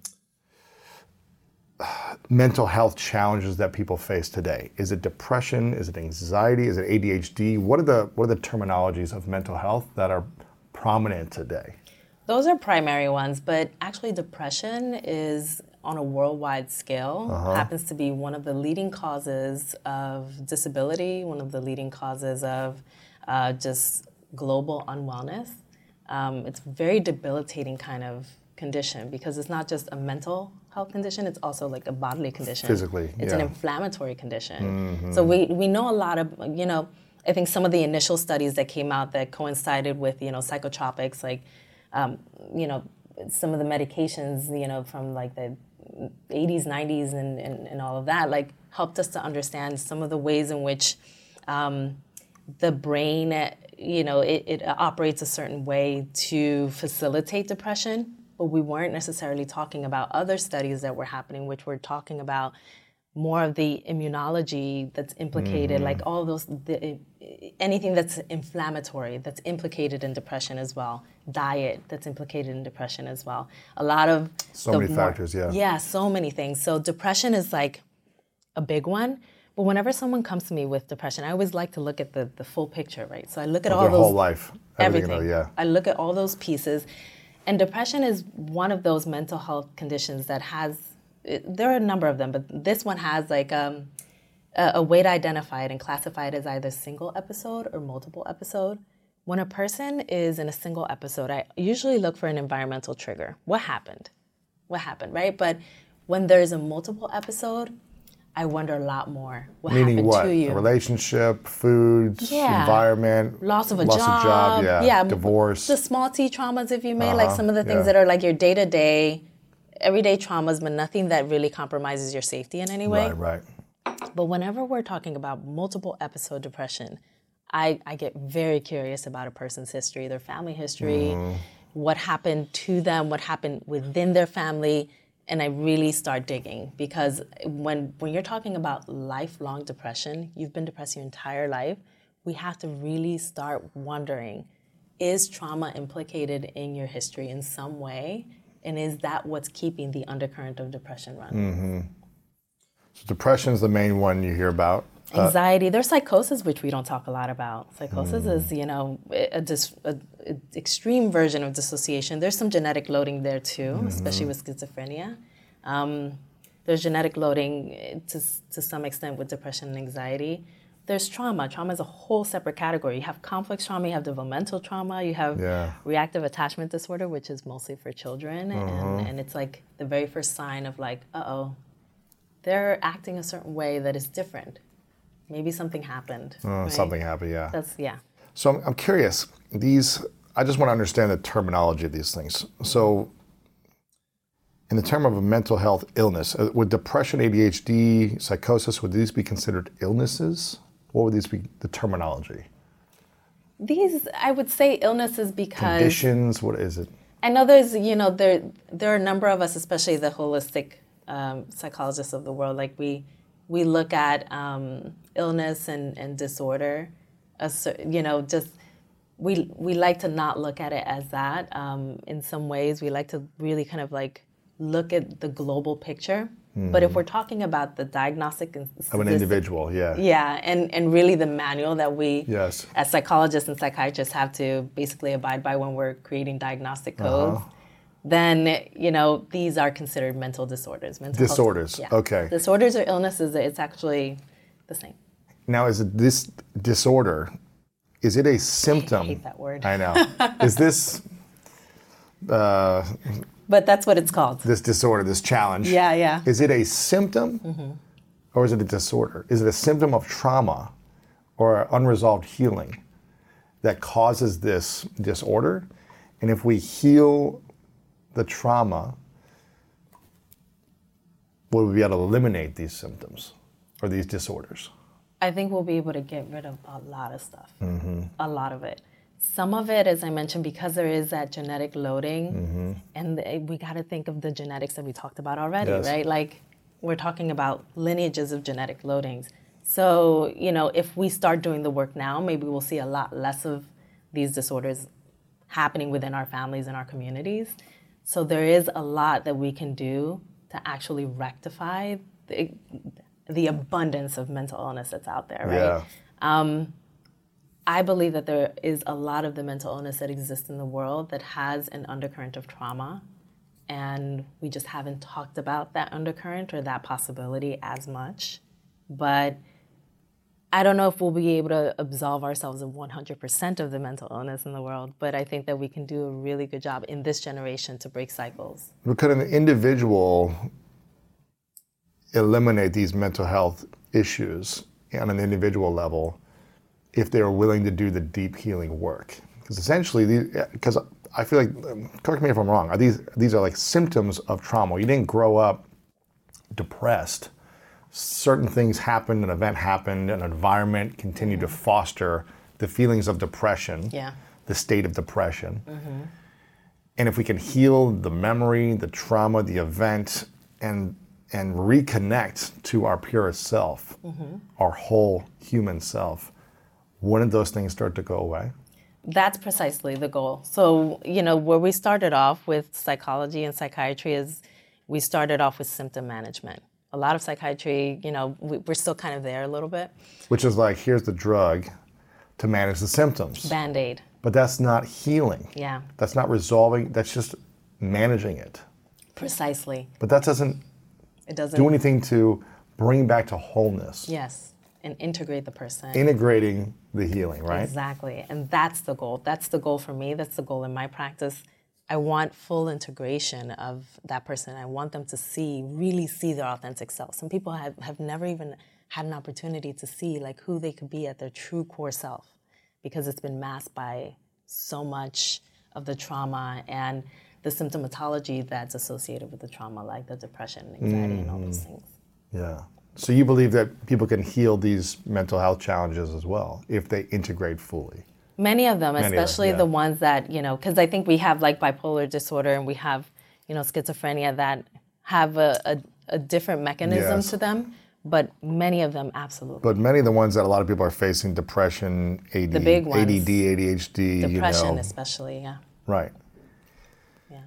uh, mental health challenges that people face today? Is it depression? Is it anxiety? Is it A D H D? What are the what are the terminologies of mental health that are prominent today? Those are primary ones, but actually depression is on a worldwide scale, uh-huh. happens to be one of the leading causes of disability, one of the leading causes of uh, just global unwellness. Um, it's a very debilitating kind of condition because it's not just a mental health condition, it's also like a bodily condition. Physically, It's yeah. an inflammatory condition. Mm-hmm. So we, we know a lot of, you know, I think some of the initial studies that came out that coincided with, you know, psychotropics, like, um, you know, some of the medications, you know, from like the eighties, nineties and, and, and all of that, like helped us to understand some of the ways in which um, the brain, you know, it, it operates a certain way to facilitate depression, but we weren't necessarily talking about other studies that were happening, which were talking about more of the immunology that's implicated, mm-hmm. like all those, the, anything that's inflammatory, that's implicated in depression as well. Diet, that's implicated in depression as well. A lot of- So many more, factors, yeah. Yeah, so many things. So depression is like a big one. But whenever someone comes to me with depression, I always like to look at the, the full picture, right? So I look at of all their those- whole life, everything, everything. yeah. I look at all those pieces. And depression is one of those mental health conditions that has, it, there are a number of them, but this one has like um, a, a way to identify it and classify it as either single episode or multiple episode. When a person is in a single episode, I usually look for an environmental trigger. What happened? What happened, right? But when there's a multiple episode, I wonder a lot more what Meaning happened what? to you. A relationship, food, Yeah. environment, Loss of a loss job, of job, yeah, yeah, divorce. the small T traumas, if you may, like Uh-huh, some of the things yeah. that are like your day to day, everyday traumas, but nothing that really compromises your safety in any way. Right, right. But whenever we're talking about multiple episode depression, I, I get very curious about a person's history, their family history, Mm-hmm. what happened to them, what happened within their family, and I really start digging because when when you're talking about lifelong depression, you've been depressed your entire life, we have to really start wondering, is trauma implicated in your history in some way? And is that what's keeping the undercurrent of depression running? Mm-hmm. So depression's the main one you hear about. Anxiety. There's psychosis, which we don't talk a lot about. Psychosis Mm. is, you know, a, dis, a, a extreme version of dissociation. There's some genetic loading there too, Mm-hmm. especially with schizophrenia. Um, there's genetic loading to to some extent with depression and anxiety. There's trauma. Trauma is a whole separate category. You have complex trauma, you have developmental trauma, you have Yeah. reactive attachment disorder, which is mostly for children, and, and it's like the very first sign of like, uh-oh, they're acting a certain way that is different. Maybe something happened. Uh, right? Something happened, yeah. That's, yeah. So I'm, I'm curious, these, I just want to understand the terminology of these things. So in the term of a mental health illness, uh, would depression, A D H D, psychosis, would these be considered illnesses? What would these be, the terminology? These, I would say illnesses because Conditions, what is it? I know there's, you know, there there are a number of us, especially the holistic um, psychologists of the world, like we we look at um, illness and, and disorder, as, you know, just we we like to not look at it as that. Um, in some ways, we like to really kind of like look at the global picture. Mm. But if we're talking about the diagnostic and of an individual, yeah, yeah, and and really the manual that we yes. as psychologists and psychiatrists have to basically abide by when we're creating diagnostic codes. Uh-huh. Then, you know, these are considered mental disorders. Mental disorders, health, yeah. Okay. Disorders or illnesses, it's actually the same. Now, is it this disorder, is it a symptom? I hate that word. I know. Is this, uh, but that's what it's called. this disorder, this challenge, Yeah, yeah. is it a symptom mm-hmm. or is it a disorder? Is it a symptom of trauma or unresolved healing that causes this disorder? And if we heal the trauma, will we be able to eliminate these symptoms or these disorders? I think we'll be able to get rid of a lot of stuff, mm-hmm. a lot of it. Some of it, as I mentioned, because there is that genetic loading, mm-hmm. and the, we got to think of the genetics that we talked about already, yes. right? Like we're talking about lineages of genetic loadings. So, you know, if we start doing the work now, maybe we'll see a lot less of these disorders happening within our families and our communities. So there is a lot that we can do to actually rectify the, the abundance of mental illness that's out there, right? Yeah. Um, I believe that there is a lot of the mental illness that exists in the world that has an undercurrent of trauma, and we just haven't talked about that undercurrent or that possibility as much. But I don't know if we'll be able to absolve ourselves of one hundred percent of the mental illness in the world, but I think that we can do a really good job in this generation to break cycles. Could an individual eliminate these mental health issues on an individual level if they are willing to do the deep healing work? Because essentially, because I feel like, correct me if I'm wrong, are these these are like symptoms of trauma. You didn't grow up depressed. Certain things happened, an event happened, an environment continued mm-hmm. to foster the feelings of depression, yeah. the state of depression. Mm-hmm. And if we can heal the memory, the trauma, the event, and and reconnect to our purest self, mm-hmm. our whole human self, wouldn't those things start to go away? That's precisely the goal. So, you know, where we started off with psychology and psychiatry is we started off with symptom management. A lot of psychiatry, you know, we, we're still kind of there a little bit. Which is like, here's the drug to manage the symptoms. Band-Aid. But that's not healing. Yeah. That's not resolving, that's just managing it. Precisely. But that doesn't, it doesn't do anything to bring back to wholeness. Yes, and integrate the person. Integrating the healing, right? Exactly, and that's the goal. That's the goal for me. That's the goal in my practice. I want full integration of that person. I want them to see, really see their authentic self. Some people have, have never even had an opportunity to see like who they could be at their true core self, because it's been masked by so much of the trauma and the symptomatology that's associated with the trauma, like the depression, anxiety, mm-hmm. and all those things. Yeah. So you believe that people can heal these mental health challenges as well if they integrate fully? Many of them, Many especially of them, yeah. the ones that, you know, because I think we have like bipolar disorder and we have, you know, schizophrenia that have a, a, a different mechanism Yes. to them, but many of them absolutely. But many of the ones that a lot of people are facing, depression, A D, The big ones. A D D, A D H D, Depression you know. especially, yeah. Right. Yeah.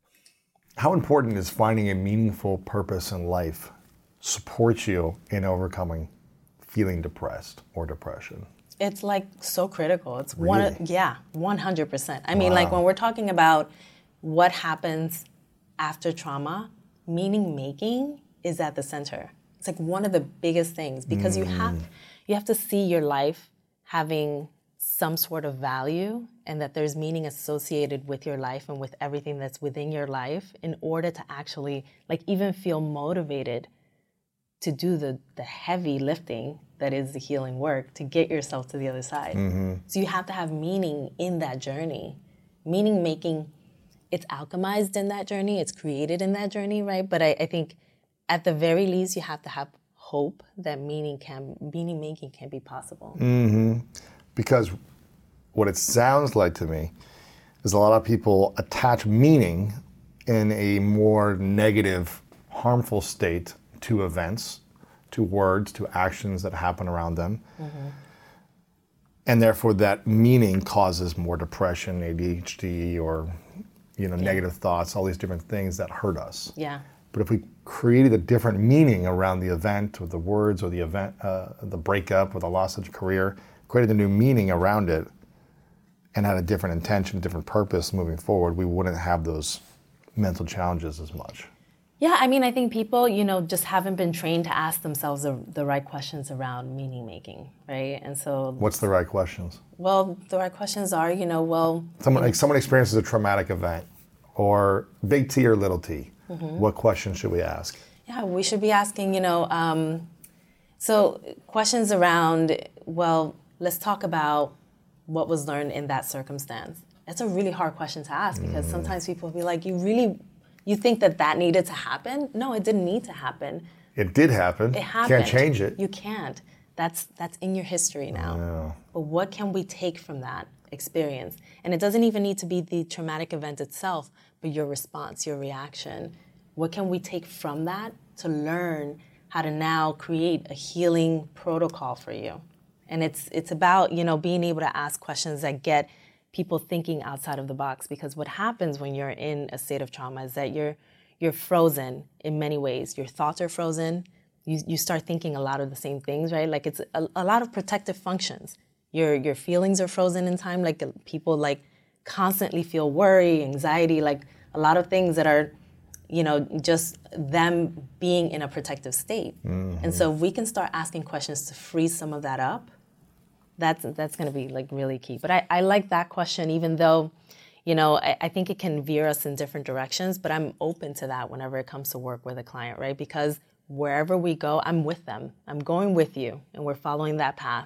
How important is finding a meaningful purpose in life support you in overcoming feeling depressed or depression? It's like so critical. It's Really? one, yeah, one hundred percent. I mean, Wow. like when we're talking about what happens after trauma, meaning making is at the center. It's like one of the biggest things because mm. you have you have to see your life having some sort of value and that there's meaning associated with your life and with everything that's within your life in order to actually like even feel motivated to do the, the heavy lifting that is the healing work to get yourself to the other side. Mm-hmm. So you have to have meaning in that journey. Meaning making, it's alchemized in that journey, it's created in that journey, right? But I, I think at the very least, you have to have hope that meaning can, meaning making can be possible. Mm-hmm. Because what it sounds like to me is a lot of people attach meaning in a more negative, harmful state to events, to words, to actions that happen around them. Mm-hmm. And therefore that meaning causes more depression, A D H D, or you know, yeah. negative thoughts, all these different things that hurt us. Yeah. But if we created a different meaning around the event or the words or the event, uh, the breakup or the loss of your career, created a new meaning around it and had a different intention, different purpose moving forward, we wouldn't have those mental challenges as much. Yeah, I mean, I think people, you know, just haven't been trained to ask themselves the, the right questions around meaning making, right? And so... What's the right questions? Well, the right questions are, you know, well... Someone, you know, like someone experiences a traumatic event, or big T or little t, mm-hmm. what questions should we ask? Yeah, we should be asking, you know, um, so questions around, well, let's talk about what was learned in that circumstance. That's a really hard question to ask because mm. sometimes people will be like, you really... You think that that needed to happen? No, it didn't need to happen. It did happen. It happened. Can't change it. You can't. That's that's in your history now. Yeah. But what can we take from that experience? And it doesn't even need to be the traumatic event itself, but your response, your reaction. What can we take from that to learn how to now create a healing protocol for you? And it's it's about, you know, being able to ask questions that get people thinking outside of the box, because what happens when you're in a state of trauma is that you're you're frozen in many ways. Your thoughts are frozen. You you start thinking a lot of the same things, right? Like it's a, a lot of protective functions. Your your feelings are frozen in time. Like people like constantly feel worry, anxiety, like a lot of things that are, you know, just them being in a protective state. Mm-hmm. And so we can start asking questions to free some of that up. That's that's going to be like really key. But I, I like that question, even though, you know, I, I think it can veer us in different directions, but I'm open to that whenever it comes to work with a client, right? Because wherever we go, I'm with them. I'm going with you, and we're following that path.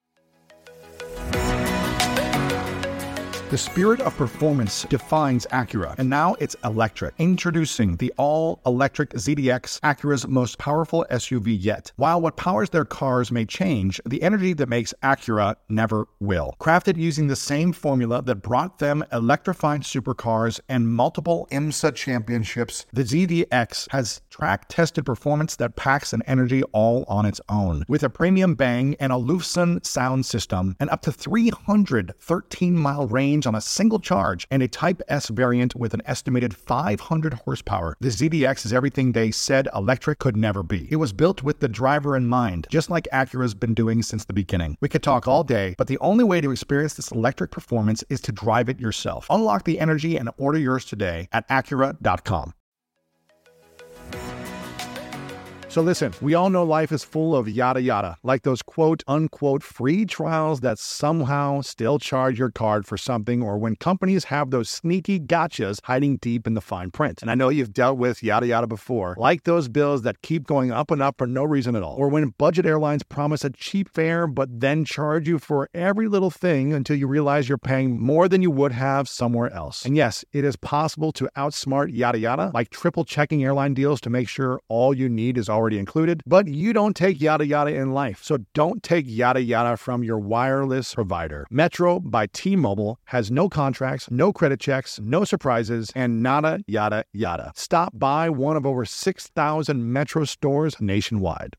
The spirit of performance defines Acura, and now it's electric. Introducing the all-electric Z D X, Acura's most powerful S U V yet. While what powers their cars may change, the energy that makes Acura never will. Crafted using the same formula that brought them electrified supercars and multiple IMSA championships, the Z D X has track-tested performance that packs an energy all on its own. With a premium bang and a Lufsen sound system, and up to three hundred thirteen mile range on a single charge, and a Type S variant with an estimated five hundred horsepower, the Z D X is everything they said electric could never be. It was built with the driver in mind, just like Acura's been doing since the beginning. We could talk all day, but the only way to experience this electric performance is to drive it yourself. Unlock the energy and order yours today at Acura dot com. So listen, we all know life is full of yada yada, like those quote unquote free trials that somehow still charge your card for something, or when companies have those sneaky gotchas hiding deep in the fine print. And I know you've dealt with yada yada before, like those bills that keep going up and up for no reason at all, or when budget airlines promise a cheap fare but then charge you for every little thing until you realize you're paying more than you would have somewhere else. And yes, it is possible to outsmart yada yada, like triple checking airline deals to make sure all you need is already included, but you don't take yada yada in life. So don't take yada yada from your wireless provider. Metro by T-Mobile has no contracts, no credit checks, no surprises, and nada yada yada. Stop by one of over six thousand Metro stores nationwide.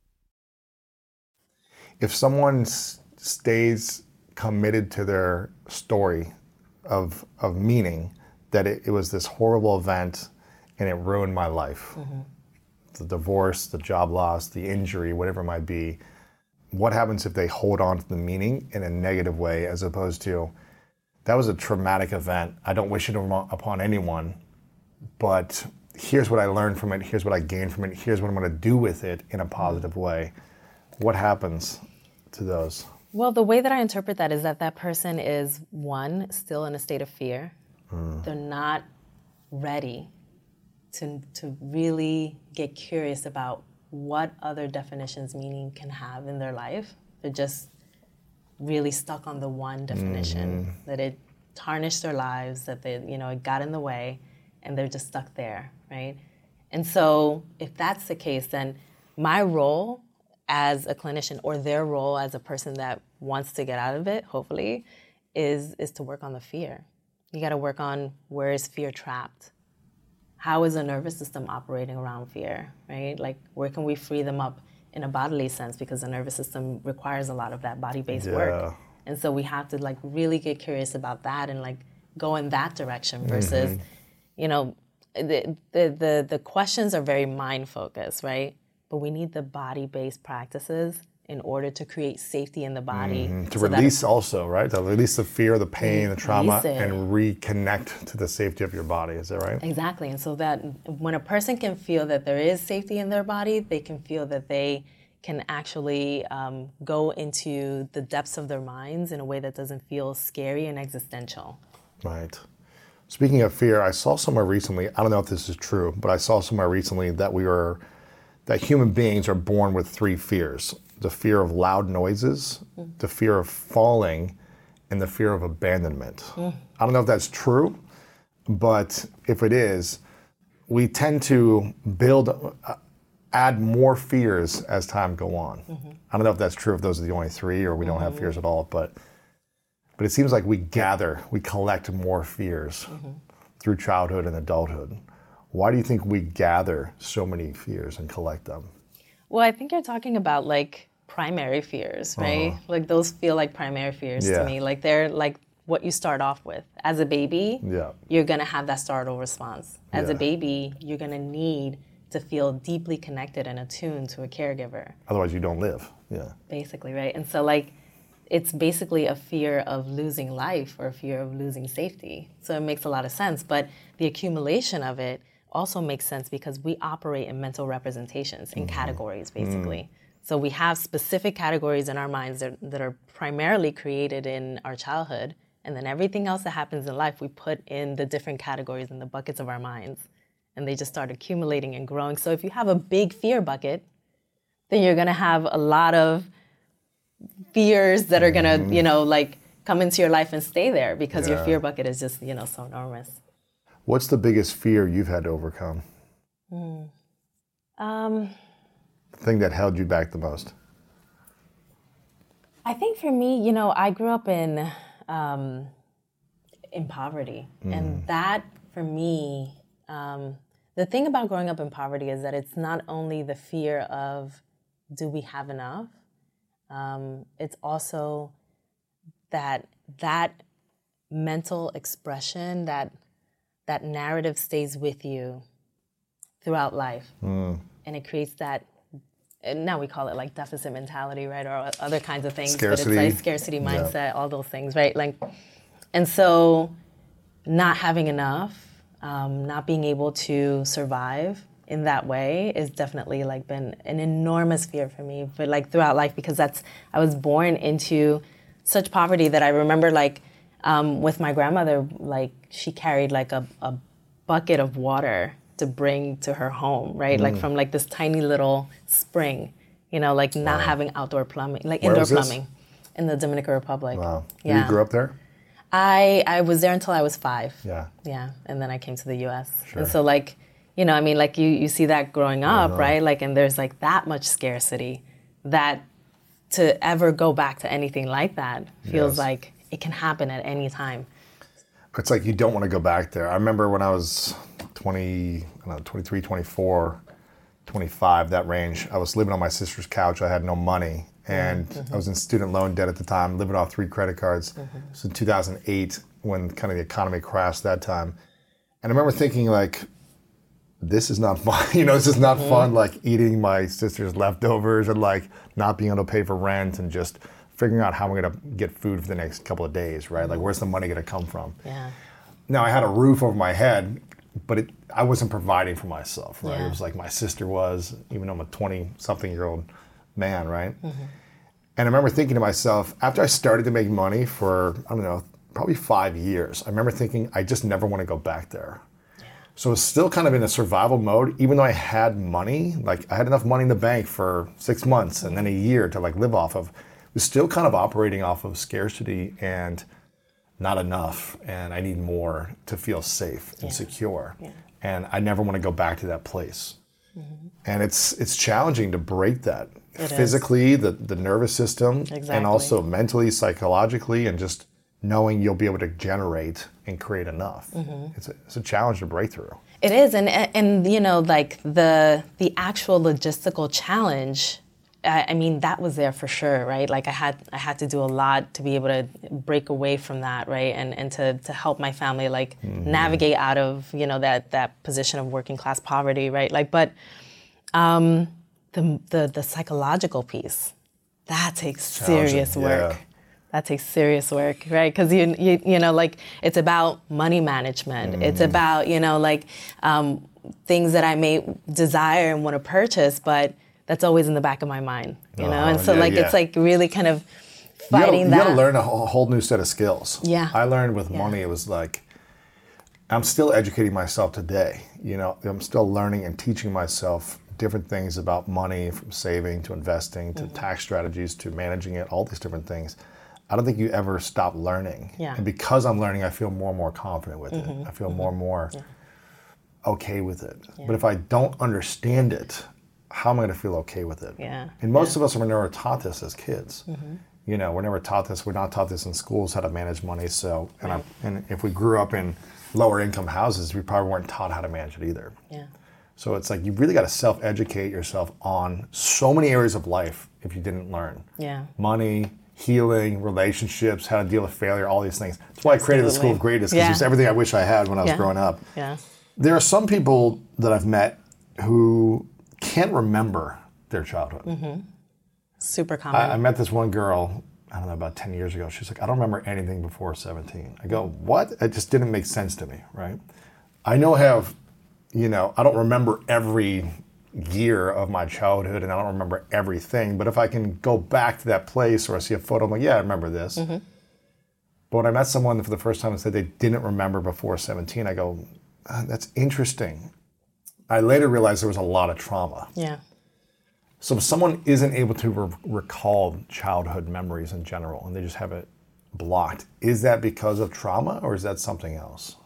If someone s- stays committed to their story of of meaning that it, it was this horrible event and it ruined my life, mm-hmm. the divorce, the job loss, the injury, whatever it might be, what happens if they hold on to the meaning in a negative way, as opposed to, that was a traumatic event, I don't wish it upon anyone, but here's what I learned from it, here's what I gained from it, here's what I'm going to do with it in a positive way. What happens to those? Well, the way that I interpret that is that that person is, one, still in a state of fear. Mm. They're not ready to to really get curious about what other definitions meaning can have in their life. They're just really stuck on the one definition, mm-hmm. that it tarnished their lives, that they, you know, it got in the way, and they're just stuck there, right? And so if that's the case, then my role as a clinician, or their role as a person that wants to get out of it, hopefully, is is to work on the fear. You got to work on, where is fear trapped? How is the nervous system operating around fear, right? Like, where can we free them up in a bodily sense? Because the nervous system requires a lot of that body-based yeah. work. And so we have to like really get curious about that and like go in that direction versus, mm-hmm. you know, the, the the the questions are very mind-focused, right? But we need the body-based practices in order to create safety in the body. Mm-hmm. To so release also, right? To release the fear, the pain, the trauma, and reconnect to the safety of your body. Is that right? Exactly. And so that when a person can feel that there is safety in their body, they can feel that they can actually um, go into the depths of their minds in a way that doesn't feel scary and existential. Right. Speaking of fear, I saw somewhere recently, I don't know if this is true, but I saw somewhere recently that we were, that human beings are born with three fears. The fear of loud noises, mm. the fear of falling, and the fear of abandonment. Mm. I don't know if that's true, but if it is, we tend to build, uh, add more fears as time go on. Mm-hmm. I don't know if that's true, if those are the only three, or we mm-hmm. don't have fears at all, but but it seems like we gather, we collect more fears mm-hmm. through childhood and adulthood. Why do you think we gather so many fears and collect them? Well, I think you're talking about like primary fears, right? Uh-huh. Like those feel like primary fears yeah. to me. Like they're like what you start off with. As a baby, yeah. you're gonna have that startle response. As yeah. a baby, you're gonna need to feel deeply connected and attuned to a caregiver. Otherwise you don't live, yeah. Basically, right? And so like, it's basically a fear of losing life or a fear of losing safety. So it makes a lot of sense, but the accumulation of it also makes sense because we operate in mental representations, in mm-hmm. categories, basically. Mm. So we have specific categories in our minds that, that are primarily created in our childhood, and then everything else that happens in life, we put in the different categories in the buckets of our minds, and they just start accumulating and growing. So if you have a big fear bucket, then you're gonna have a lot of fears that are gonna, mm. you know, like come into your life and stay there because yeah. your fear bucket is just, you know, so enormous. What's the biggest fear you've had to overcome? Mm. Um, the thing that held you back the most? I think for me, you know, I grew up in um, in poverty. Mm. And that, for me, um, the thing about growing up in poverty is that it's not only the fear of, do we have enough? Um, it's also that that mental expression, that that narrative stays with you throughout life. Mm. And it creates that, and now we call it like deficit mentality, right? Or other kinds of things. Scarcity. But it's like scarcity mindset, yeah. all those things, right? Like, and so not having enough, um, not being able to survive in that way is definitely like been an enormous fear for me, but like throughout life, because that's, I was born into such poverty that I remember like um, with my grandmother, like she carried like a, a bucket of water to bring to her home, right? Mm. Like from like this tiny little spring, you know, like not wow. having outdoor plumbing, like Where indoor plumbing in the Dominican Republic. Wow. Yeah. You grew up there? I, I was there until I was five. Yeah. Yeah. And then I came to the U S. Sure. And so like, you know, I mean, like you, you see that growing up, uh-huh. right? Like, and there's like that much scarcity that to ever go back to anything like that feels yes. like it can happen at any time. It's like you don't want to go back there. I remember when I was twenty, I don't know, twenty-three, twenty-four, twenty-five, that range, I was living on my sister's couch. I had no money. And mm-hmm. I was in student loan debt at the time, living off three credit cards. Mm-hmm. It was in two thousand eight when kind of the economy crashed that time. And I remember thinking like, this is not fun. You know, this is not mm-hmm. fun, like eating my sister's leftovers and like not being able to pay for rent and just figuring out how I'm going to get food for the next couple of days, right? Mm-hmm. Like, where's the money going to come from? Yeah. Now, I had a roof over my head, but it, I wasn't providing for myself, right? Yeah. It was like my sister was, even though I'm a twenty-something-year-old man, right? Mm-hmm. And I remember thinking to myself, after I started to make money for, I don't know, probably five years, I remember thinking, I just never want to go back there. Yeah. So I was still kind of in a survival mode, even though I had money, like I had enough money in the bank for six months and then a year to like live off of. I was still kind of operating off of scarcity and not enough, and I need more to feel safe and yeah. secure. Yeah. And I never want to go back to that place. Mm-hmm. And it's it's challenging to break that. It physically, the, the nervous system, exactly. and also mentally, psychologically, and just knowing you'll be able to generate and create enough. Mm-hmm. It's, a, it's a challenge to break through. It is, and and you know, like the the actual logistical challenge, I, I mean, that was there for sure, right? Like I had I had to do a lot to be able to break away from that, right? And and to, to help my family like mm-hmm. navigate out of, you know, that that position of working class poverty, right? Like, but um The, the the psychological piece, that takes serious work. Yeah. That takes serious work, right? Because you, you you know, like it's about money management. Mm. It's about, you know, like um, things that I may desire and want to purchase, but that's always in the back of my mind, you know. Oh, and so yeah, like yeah. it's like really kind of fighting you gotta, that. You got to learn a whole, whole new set of skills. Yeah. I learned with yeah. money, it was like I'm still educating myself today. You know, I'm still learning and teaching myself different things about money, from saving to investing to mm-hmm. tax strategies to managing it, all these different things. I don't think you ever stop learning. Yeah. And because I'm learning, I feel more and more confident with mm-hmm. it. I feel mm-hmm. more and more yeah. okay with it. Yeah. But if I don't understand it, how am I going to feel okay with it? Yeah. And most yeah. of us were never taught this as kids. Mm-hmm. You know, we're never taught this. We're not taught this in schools, how to manage money. So, and, right. I, and if we grew up in lower income houses, we probably weren't taught how to manage it either. Yeah. So it's like you really got to self-educate yourself on so many areas of life if you didn't learn. Yeah. Money, healing, relationships, how to deal with failure, all these things. That's why I created the School of Greatness, because yeah. it's everything I wish I had when I was yeah. growing up. Yeah. There are some people that I've met who can't remember their childhood. Mm-hmm. Super common. I, I met this one girl, I don't know, about ten years ago. She's like, I don't remember anything before seventeen. I go, what? It just didn't make sense to me, right? I know I have... You know, I don't remember every year of my childhood and I don't remember everything, but if I can go back to that place or I see a photo, I'm like, yeah, I remember this. Mm-hmm. But when I met someone for the first time and said they didn't remember before seventeen, I go, oh, that's interesting. I later realized there was a lot of trauma. Yeah. So if someone isn't able to re- recall childhood memories in general and they just have it blocked, is that because of trauma or is that something else?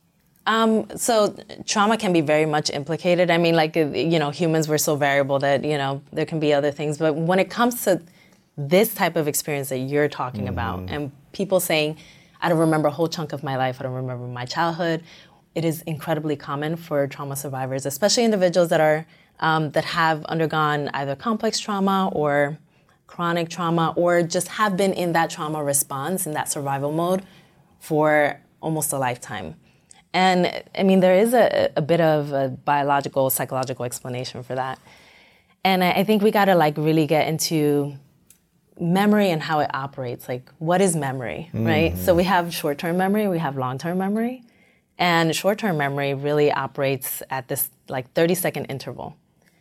Um, so trauma can be very much implicated. I mean, like, you know, humans were so variable that, you know, there can be other things. But when it comes to this type of experience that you're talking mm-hmm. about and people saying, I don't remember a whole chunk of my life, I don't remember my childhood, it is incredibly common for trauma survivors, especially individuals that are um, that have undergone either complex trauma or chronic trauma or just have been in that trauma response, in that survival mode for almost a lifetime. And I mean, there is a, a bit of a biological, psychological explanation for that. And I, I think we gotta like really get into memory and how it operates. Like, what is memory, mm-hmm. right? So we have short-term memory, we have long-term memory. And short-term memory really operates at this like thirty-second interval.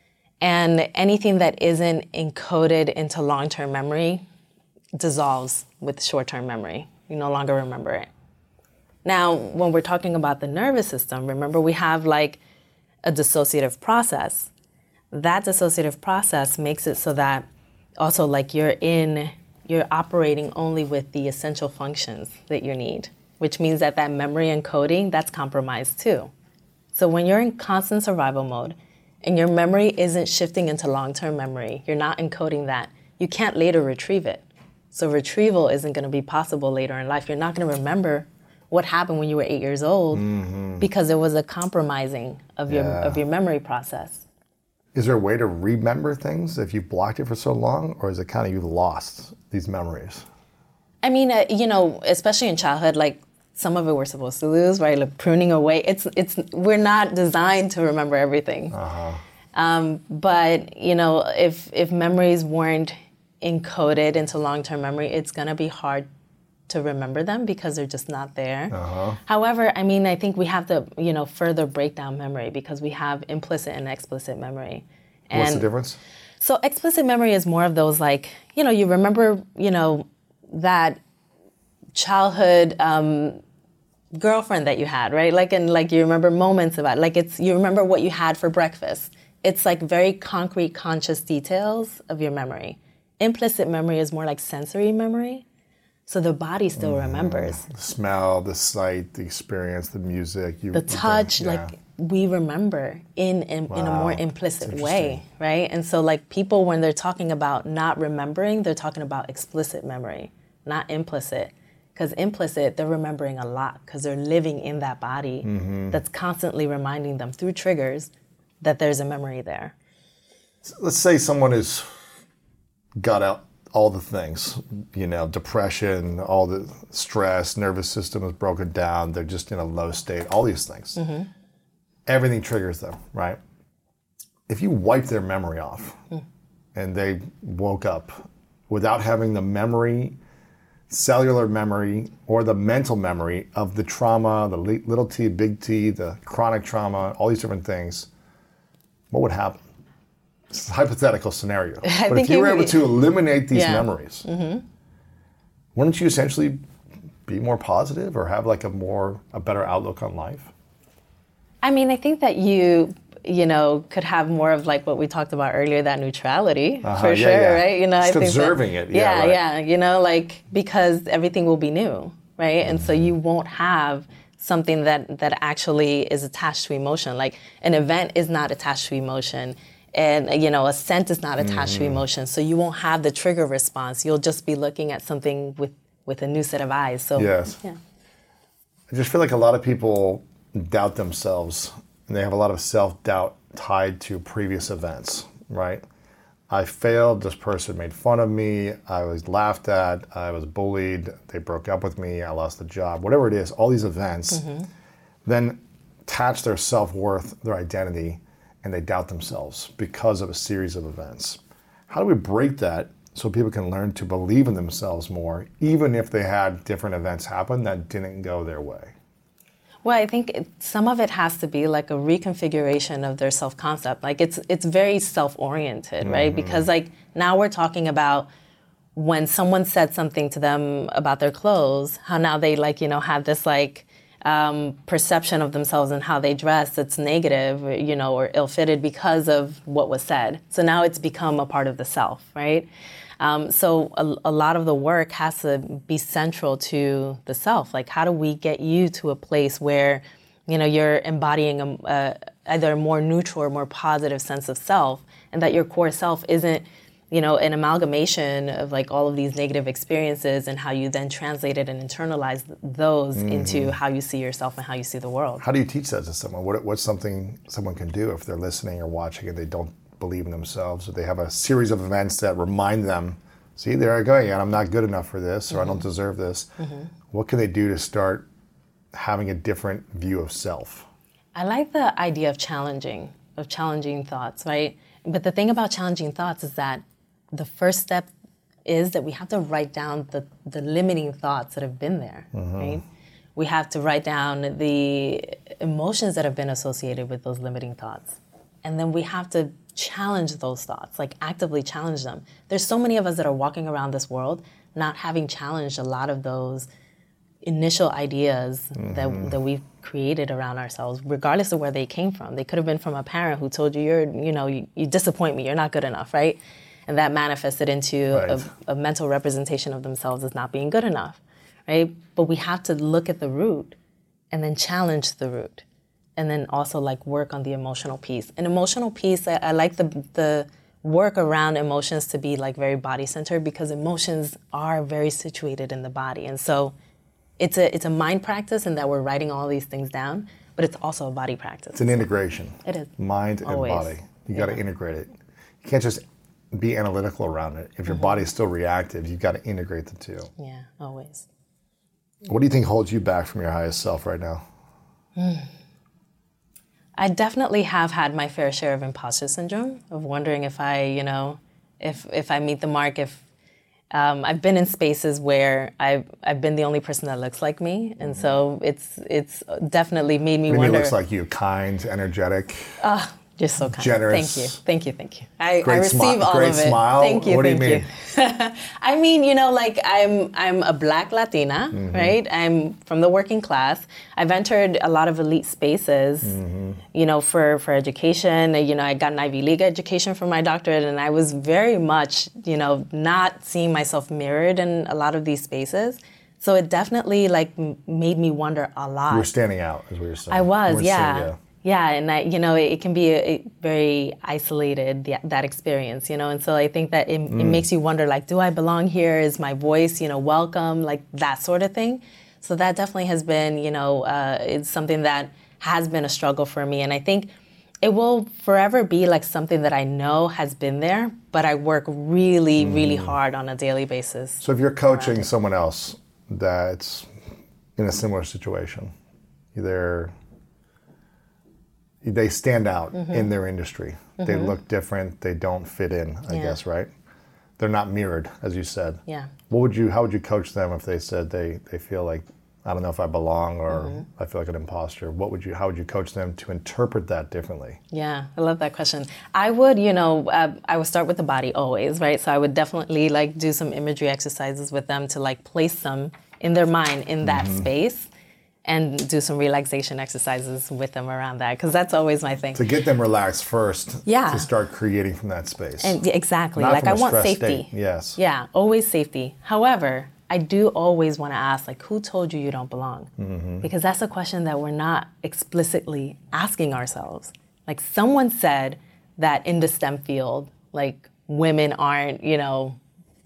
And anything that isn't encoded into long-term memory dissolves with short-term memory. You no longer remember it. Now, when we're talking about the nervous system, remember we have like a dissociative process. That dissociative process makes it so that also like you're in, you're operating only with the essential functions that you need, which means that that memory encoding, that's compromised too. So when you're in constant survival mode and your memory isn't shifting into long-term memory, you're not encoding that, you can't later retrieve it. So retrieval isn't going to be possible later in life. You're not going to remember what happened when you were eight years old mm-hmm. because there was a compromising of your yeah. of your memory process. Is there a way to remember things if you've blocked it for so long, or is it kind of you've lost these memories? I mean, uh, you know, especially in childhood, like some of it we're supposed to lose, right? Like pruning away. It's it's we're not designed to remember everything. Uh-huh. Um, but you know, if if memories weren't encoded into long-term memory, it's gonna be hard to remember them because they're just not there. Uh-huh. However, I mean, I think we have to, you know, further break down memory because we have implicit and explicit memory. And what's the difference? So explicit memory is more of those like, you know, you remember, you know, that childhood um, girlfriend that you had, right? Like, and like you remember moments about, like it's, you remember what you had for breakfast. It's like very concrete, conscious details of your memory. Implicit memory is more like sensory memory. So the body still mm, remembers. The smell, the sight, the experience, the music. You, the touch, yeah. like we remember in in, wow. in a more implicit way, right? And so like people, when they're talking about not remembering, they're talking about explicit memory, not implicit. Because implicit, they're remembering a lot because they're living in that body mm-hmm. that's constantly reminding them through triggers that there's a memory there. Let's say someone has got out all the things, you know, depression, all the stress, nervous system is broken down, they're just in a low state, all these things. Mm-hmm. Everything triggers them, right? If you wipe their memory off mm. and they woke up without having the memory, cellular memory, or the mental memory of the trauma, the little t, big T, the chronic trauma, all these different things, what would happen? It's a hypothetical scenario. I but if you were able to eliminate these yeah. memories, mm-hmm. wouldn't you essentially be more positive or have like a more, a better outlook on life? I mean, I think that you, you know, could have more of like what we talked about earlier, that neutrality, uh-huh, for yeah, sure, yeah. right? You know, Just I think observing that, it. Yeah, yeah, right. yeah. You know, like, because everything will be new, right? Mm-hmm. And so you won't have something that, that actually is attached to emotion. Like an event is not attached to emotion. And, you know, a scent is not attached mm-hmm. to emotion. So you won't have the trigger response. You'll just be looking at something with, with a new set of eyes. So, yes. yeah. I just feel like a lot of people doubt themselves, and they have a lot of self-doubt tied to previous events, right? I failed, this person made fun of me, I was laughed at, I was bullied, they broke up with me, I lost the job, whatever it is, all these events, mm-hmm. then attach their self-worth, their identity, and they doubt themselves because of a series of events. How do we break that so people can learn to believe in themselves more, even if they had different events happen that didn't go their way? Well, I think it, some of it has to be like a reconfiguration of their self-concept. Like it's it's very self-oriented, mm-hmm. right? Because like now we're talking about when someone said something to them about their clothes, how now they like, you know, have this like um, perception of themselves and how they dress that's negative, you know, or ill-fitted because of what was said. So now it's become a part of the self, right? Um, so a, a lot of the work has to be central to the self. Like, how do we get you to a place where, you know, you're embodying a, a, either a more neutral or more positive sense of self, and that your core self isn't, you know, an amalgamation of like all of these negative experiences and how you then translate it and internalize those mm-hmm. into how you see yourself and how you see the world. How do you teach that to someone? What, what's something someone can do if they're listening or watching and they don't believe in themselves, or they have a series of events that remind them, see, there I go again, I'm not good enough for this, or mm-hmm. I don't deserve this. Mm-hmm. What can they do to start having a different view of self? I like the idea of challenging, of challenging thoughts, right? But the thing about challenging thoughts is that the first step is that we have to write down the, the limiting thoughts that have been there, mm-hmm. right? we have to write down the emotions that have been associated with those limiting thoughts. And then we have to challenge those thoughts, like actively challenge them. There's so many of us that are walking around this world not having challenged a lot of those initial ideas mm-hmm. that that we've created around ourselves, regardless of where they came from. They could have been from a parent who told you, you're, you know, you, you disappoint me, you're not good enough, right? And that manifested into right. a, a mental representation of themselves as not being good enough, right? But we have to look at the root and then challenge the root. And then also like work on the emotional piece. An emotional piece, I, I like the the work around emotions to be like very body centered, because emotions are very situated in the body. And so it's a it's a mind practice in that we're writing all these things down, but it's also a body practice. It's an integration. It is. Mind Always. and body. You yeah. got to integrate it. You can't just be analytical around it. If your mm-hmm. body's still reactive, you've got to integrate the two. Yeah, always. What do you think holds you back from your highest self right now? Mm. I definitely have had my fair share of imposter syndrome, of wondering if I, you know, if if I meet the mark, if um, I've been in spaces where I've I've been the only person that looks like me, and mm-hmm. so it's it's definitely made me Maybe wonder. It looks like you, kind, energetic. Uh, You're so kind. Generous. Thank you. Thank you. Thank you. I, great I receive smi- all great of it. smile. Thank you. What thank do you mean? You. I mean, you know, like I'm I'm a Black Latina, mm-hmm. right? I'm from the working class. I've entered a lot of elite spaces, mm-hmm. you know, for, for education. You know, I got an Ivy League education for my doctorate, and I was very much, you know, not seeing myself mirrored in a lot of these spaces. So it definitely like m- made me wonder a lot. You were standing out, is what you're saying. I was, yeah. Seeing, yeah. Yeah, and I, you know, it, it can be a, a very isolated, the, that experience, you know, and so I think that it, mm. it makes you wonder, like, do I belong here? Is my voice, you know, welcome? Like that sort of thing. So that definitely has been, you know, uh, it's something that has been a struggle for me, and I think it will forever be like something that I know has been there, but I work really, mm. really hard on a daily basis. So if you're coaching someone else that's in a similar situation, either they stand out mm-hmm. in their industry. Mm-hmm. They look different. They don't fit in, I yeah. guess, right? They're not mirrored, as you said. Yeah. What would you? How would you coach them if they said they, they feel like, I don't know if I belong, or mm-hmm. I feel like an imposter? What would you? How would you coach them to interpret that differently? Yeah, I love that question. I would, you know, uh, I would start with the body always, right? So I would definitely like do some imagery exercises with them to like place them in their mind in that mm-hmm. space. And do some relaxation exercises with them around that, because that's always my thing. To get them relaxed first, yeah. to start creating from that space. And exactly, Not like from I a want stressed safety. State. Yes. Yeah, always safety. However, I do always want to ask, like, who told you you don't belong? Mm-hmm. Because that's a question that we're not explicitly asking ourselves. Like, someone said that in the STEM field, like, women aren't, you know,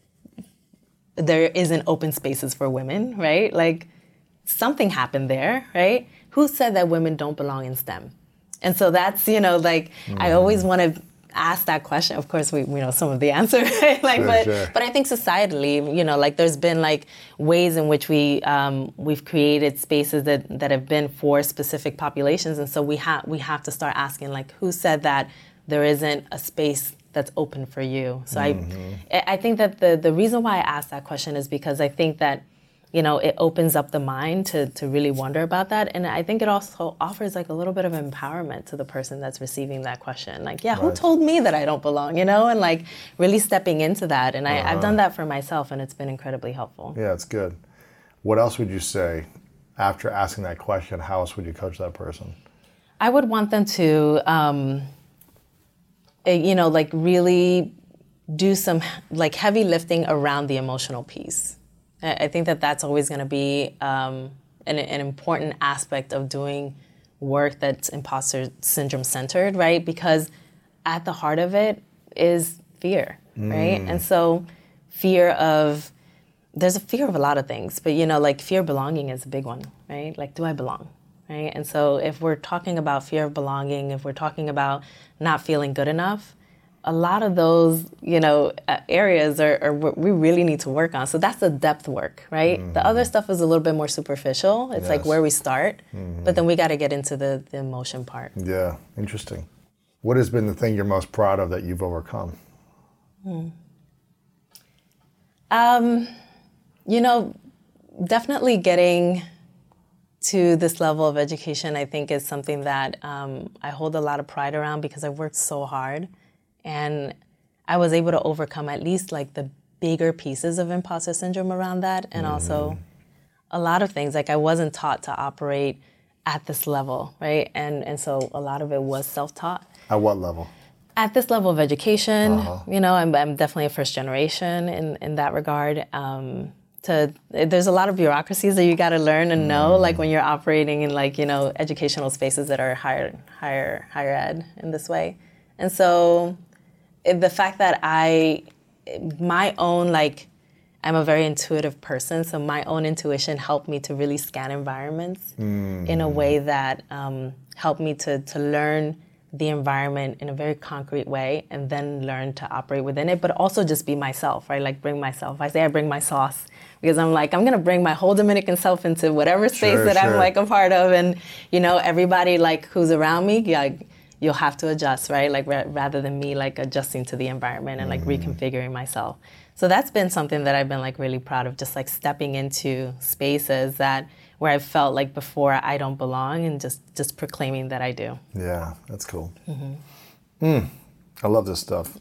there isn't open spaces for women, right? Like, something happened there, right? Who said that women don't belong in STEM? And so that's, you know, like, mm. I always want to ask that question. Of course, we, we know some of the answer, right? Like, sure, but, sure. but I think societally, you know, like there's been like ways in which we, um, we've created spaces that, that have been for specific populations. And so we have, we have to start asking, like, who said that there isn't a space that's open for you? So mm-hmm. I, I think that the, the reason why I asked that question is because I think that, you know, it opens up the mind to, to really wonder about that. And I think it also offers like a little bit of empowerment to the person that's receiving that question. Like, yeah, right. who told me that I don't belong, you know? And like really stepping into that. And I, uh-huh. I've done that for myself, and it's been incredibly helpful. Yeah, it's good. What else would you say after asking that question? How else would you coach that person? I would want them to, um, you know, like really do some like heavy lifting around the emotional piece. I think that that's always going to be um, an, an important aspect of doing work that's imposter syndrome centered, right? Because at the heart of it is fear, mm. right? And so fear of, there's a fear of a lot of things, but you know, like fear of belonging is a big one, right? Like, do I belong, right? And so if we're talking about fear of belonging, if we're talking about not feeling good enough, a lot of those, you know, uh, areas are, are what we really need to work on. So that's the depth work, right? Mm-hmm. The other stuff is a little bit more superficial. It's yes. like where we start, mm-hmm. but then we got to get into the, the emotion part. Yeah, interesting. What has been the thing you're most proud of that you've overcome? Hmm. Um, you know, definitely getting to this level of education, I think is something that um, I hold a lot of pride around because I worked so hard, and I was able to overcome at least like the bigger pieces of imposter syndrome around that, and mm-hmm. also a lot of things. Like I wasn't taught to operate at this level, right? And and so a lot of it was self-taught. At what level? At this level of education, uh-huh. you know, I'm, I'm definitely a first generation in, in that regard. Um, to there's a lot of bureaucracies that you got to learn and know, mm. like when you're operating in like, you know, educational spaces that are higher, higher, higher ed in this way. And so it, the fact that I, my own, like, I'm a very intuitive person, so my own intuition helped me to really scan environments mm. in a way that um, helped me to to learn the environment in a very concrete way and then learn to operate within it, but also just be myself, right? Like bring myself. I say I bring my sauce because I'm like, I'm gonna bring my whole Dominican self into whatever space sure, that sure. I'm like a part of, and you know, everybody like who's around me, yeah, you'll have to adjust, right? Like ra- rather than me like adjusting to the environment and like mm. reconfiguring myself. So that's been something that I've been like really proud of, just like stepping into spaces that where I felt like before I don't belong and just, just proclaiming that I do. Yeah, that's cool. Mm-hmm. Mm, I love this stuff.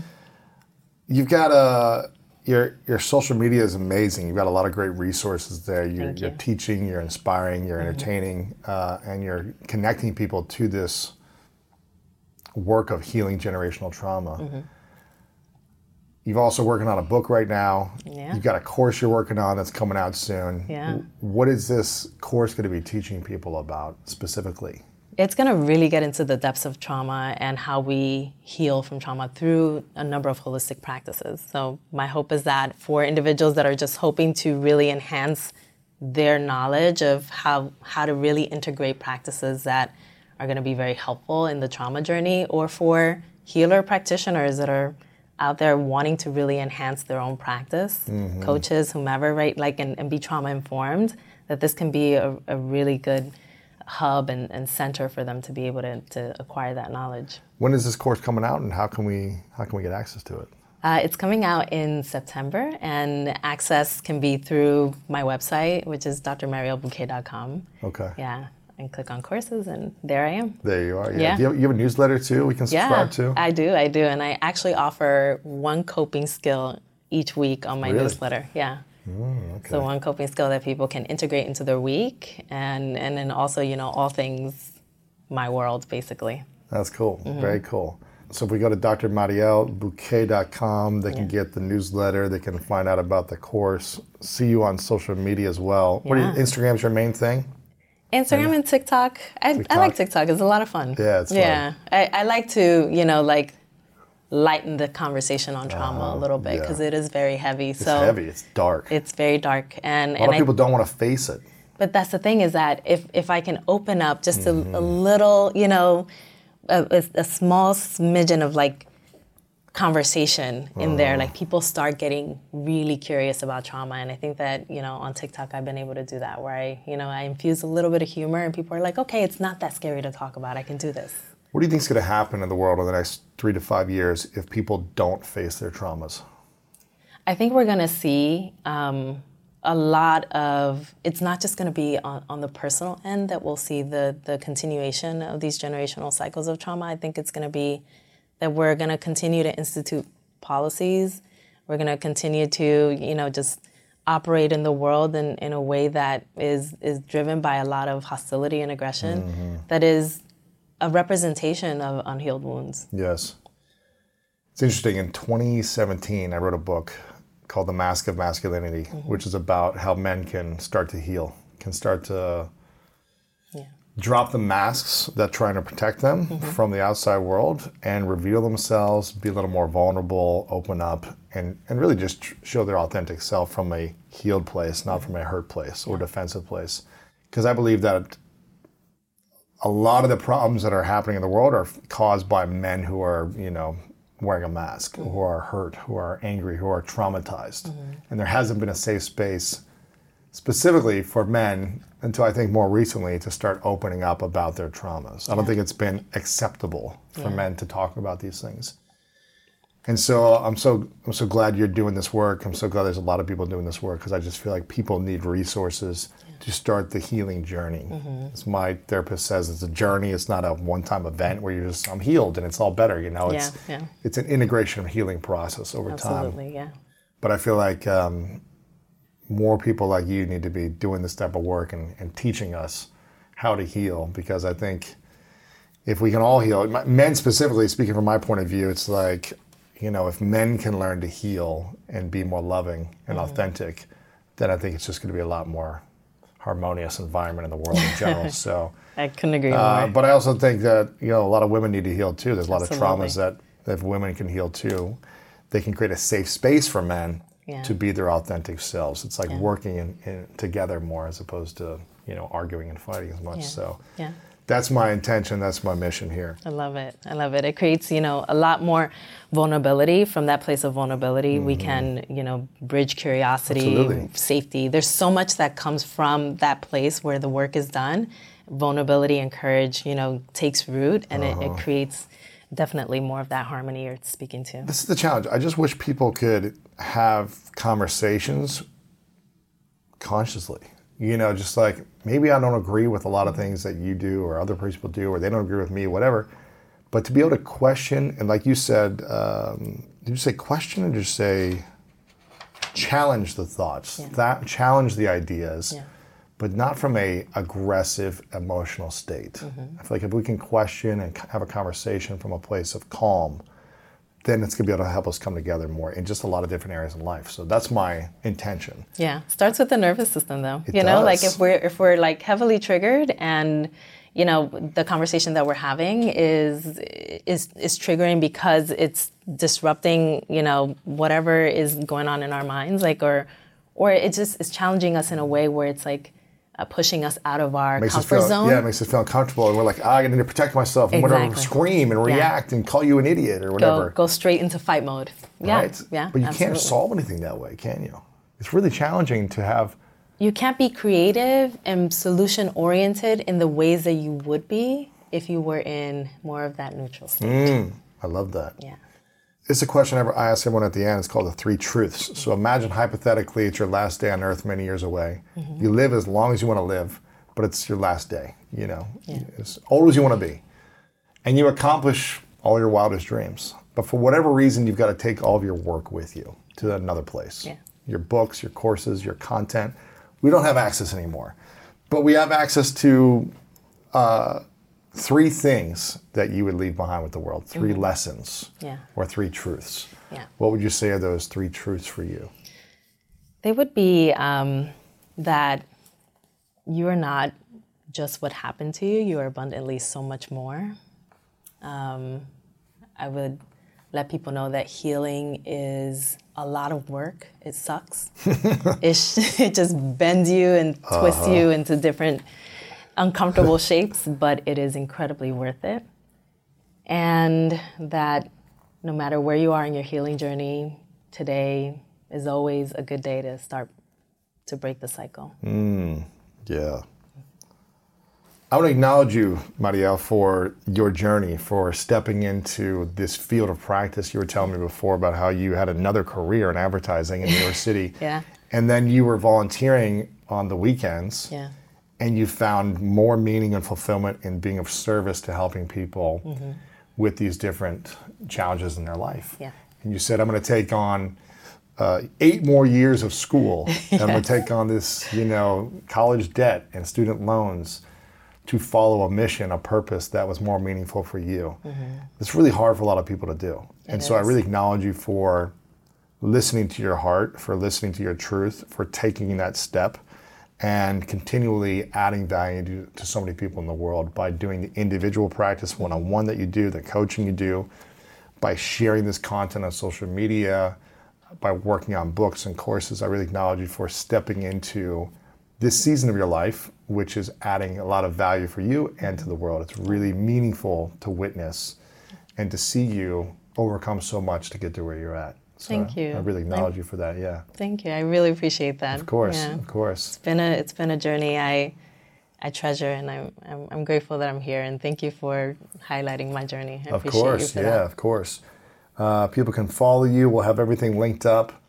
You've got a, your your social media is amazing. You've got a lot of great resources there. You're, Thank you. You're teaching, you're inspiring, you're mm-hmm. entertaining, uh, and you're connecting people to this work of healing generational trauma. Mm-hmm. You're also working on a book right now. Yeah. You've got a course you're working on that's coming out soon. Yeah. What is this course going to be teaching people about specifically? It's going to really get into the depths of trauma and how we heal from trauma through a number of holistic practices. So my hope is that for individuals that are just hoping to really enhance their knowledge of how, how to really integrate practices that are going to be very helpful in the trauma journey, or for healer practitioners that are out there wanting to really enhance their own practice, mm-hmm. coaches, whomever, right, like, and, and be trauma informed, that this can be a, a really good hub and, and center for them to be able to, to acquire that knowledge. When is this course coming out, and how can we how can we get access to it? Uh, it's coming out in September, and access can be through my website, which is d r marielle bouquet dot com. Okay. Yeah. And click on courses, and there I am. There you are. Yeah. yeah. Do you have, you have a newsletter too we can subscribe yeah, to? I do, I do. And I actually offer one coping skill each week on my really? newsletter. Yeah. Mm, okay. So one coping skill that people can integrate into their week, and, and then also, you know, all things my world, basically. That's cool. Mm-hmm. Very cool. So if we go to d r marielle bouquet dot com, they can yeah. get the newsletter, they can find out about the course, see you on social media as well. Yeah. What are you, Instagram's your main thing? Instagram and TikTok. I, TikTok. I like TikTok. It's a lot of fun. Yeah, it's fun. Yeah, I, I like to, you know, like lighten the conversation on trauma uh, a little bit because yeah. it is very heavy. It's so heavy. It's dark. It's very dark, and a lot and of I, people don't want to face it. But that's the thing, is that if if I can open up just mm-hmm. a, a little, you know, a, a, a small smidgen of like conversation in uh-huh. there, like people start getting really curious about trauma. And I think that, you know, on TikTok I've been able to do that, where I, you know, I infuse a little bit of humor and people are like, okay, it's not that scary to talk about. I can do this. What do you think is going to happen in the world in the next three to five years if people don't face their traumas? I think we're going to see um, a lot of, it's not just going to be on, on the personal end that we'll see the, the continuation of these generational cycles of trauma. I think it's going to be that we're going to continue to institute policies. We're going to continue to, you know, just operate in the world in, in a way that is is driven by a lot of hostility and aggression, mm-hmm. that is a representation of unhealed wounds. Yes. It's interesting. In twenty seventeen, I wrote a book called The Mask of Masculinity, mm-hmm. which is about how men can start to heal, can start to yeah. drop the masks that trying to protect them mm-hmm. from the outside world and reveal themselves, be a little more vulnerable, open up, and, and really just show their authentic self from a healed place, not from a hurt place or yeah. defensive place. Because I believe that a lot of the problems that are happening in the world are caused by men who are, you know, wearing a mask, mm-hmm. who are hurt, who are angry, who are traumatized. Mm-hmm. And there hasn't been a safe space specifically for men until I think more recently to start opening up about their traumas. Yeah. I don't think it's been acceptable for yeah. men to talk about these things. And so I'm so I'm so glad you're doing this work. I'm so glad there's a lot of people doing this work, because I just feel like people need resources. Yeah. to start the healing journey. Mm-hmm. As my therapist says, it's a journey. It's not a one-time event where you're just, I'm healed and it's all better. You know, it's yeah, yeah. it's an integration of healing process over Absolutely, time. Absolutely, yeah. But I feel like um, more people like you need to be doing this type of work and, and teaching us how to heal, because I think if we can all heal, men specifically, speaking from my point of view, it's like, you know, if men can learn to heal and be more loving and mm-hmm. authentic, then I think it's just going to be a lot more harmonious environment in the world in general. So I couldn't agree more. Uh, but I also think that, you know, a lot of women need to heal too. There's a lot Absolutely. of traumas that, that if women can heal too, they can create a safe space for men yeah. to be their authentic selves. It's like yeah. working in, in, together more as opposed to, you know, arguing and fighting as much. Yeah. So yeah. that's my intention. That's my mission here. I love it. I love it. It creates, you know, a lot more vulnerability. From that place of vulnerability, mm-hmm. we can, you know, bridge curiosity, Absolutely. safety. There's so much that comes from that place where the work is done. Vulnerability and courage, you know, takes root, and uh-huh. it, it creates definitely more of that harmony you're speaking to. This is the challenge. I just wish people could have conversations consciously. You know, just like, maybe I don't agree with a lot of things that you do or other people do, or they don't agree with me, whatever. But to be able to question, and like you said, um, did you say question or just say challenge the thoughts, yeah. that challenge the ideas, yeah. but not from a aggressive emotional state. Mm-hmm. I feel like if we can question and have a conversation from a place of calm, then it's going to be able to help us come together more in just a lot of different areas in life. So that's my intention. Yeah, starts with the nervous system, though. It you know, does. like if we're if we're like heavily triggered, and you know the conversation that we're having is is is triggering because it's disrupting, you know, whatever is going on in our minds, like or or it just is challenging us in a way where it's like Uh, pushing us out of our makes comfort feel, zone. Yeah, it makes us feel uncomfortable, and we're like, ah, I need to protect myself, and Exactly. whatever, scream and react yeah. and call you an idiot or whatever. Go, go straight into fight mode. Yeah, right? yeah. But you absolutely. can't solve anything that way, can you? It's really challenging to have. You can't be creative and solution oriented in the ways that you would be if you were in more of that neutral state. Mm, I love that. Yeah. It's a question I ask everyone at the end. It's called the three truths. So imagine hypothetically it's your last day on earth many years away. Mm-hmm. You live as long as you want to live, but it's your last day, you know, yeah. as old as you want to be. And you accomplish all your wildest dreams. But for whatever reason, you've got to take all of your work with you to another place. Yeah. Your books, your courses, your content. We don't have access anymore. But we have access to uh, three things that you would leave behind with the world, three mm-hmm. lessons yeah. or three truths. Yeah. What would you say are those three truths for you? They would be um, that you are not just what happened to you, you are abundantly so much more. Um, I would let people know that healing is a lot of work. It sucks. it, sh- it just bends you and twists uh-huh. you into different uncomfortable shapes, but it is incredibly worth it. And that no matter where you are in your healing journey, today is always a good day to start to break the cycle. Mm. Yeah. I want to acknowledge you, Mariel, for your journey, for stepping into this field of practice. You were telling me before about how you had another career in advertising in New York City. yeah. And then you were volunteering on the weekends. Yeah. And you found more meaning and fulfillment in being of service to helping people mm-hmm. with these different challenges in their life. Yeah. And you said, I'm going to take on Uh, eight more years of school. yes. I'm going to take on this, you know, college debt and student loans to follow a mission, a purpose that was more meaningful for you. Mm-hmm. It's really hard for a lot of people to do. It and is. so I really acknowledge you for listening to your heart, for listening to your truth, for taking that step and continually adding value to, to so many people in the world by doing the individual practice one-on-one that you do, the coaching you do, by sharing this content on social media, by working on books and courses. I really acknowledge you for stepping into this season of your life, which is adding a lot of value for you and to the world. It's really meaningful to witness and to see you overcome so much to get to where you're at. So Thank you. I really acknowledge I, you for that, yeah. Thank you. I really appreciate that. Of course, yeah. of course. It's been a it's been a journey I I treasure, and I'm I'm, I'm grateful that I'm here, and thank you for highlighting my journey. I of appreciate course, you for yeah, that. of course. Uh, people can follow you. We'll have everything linked up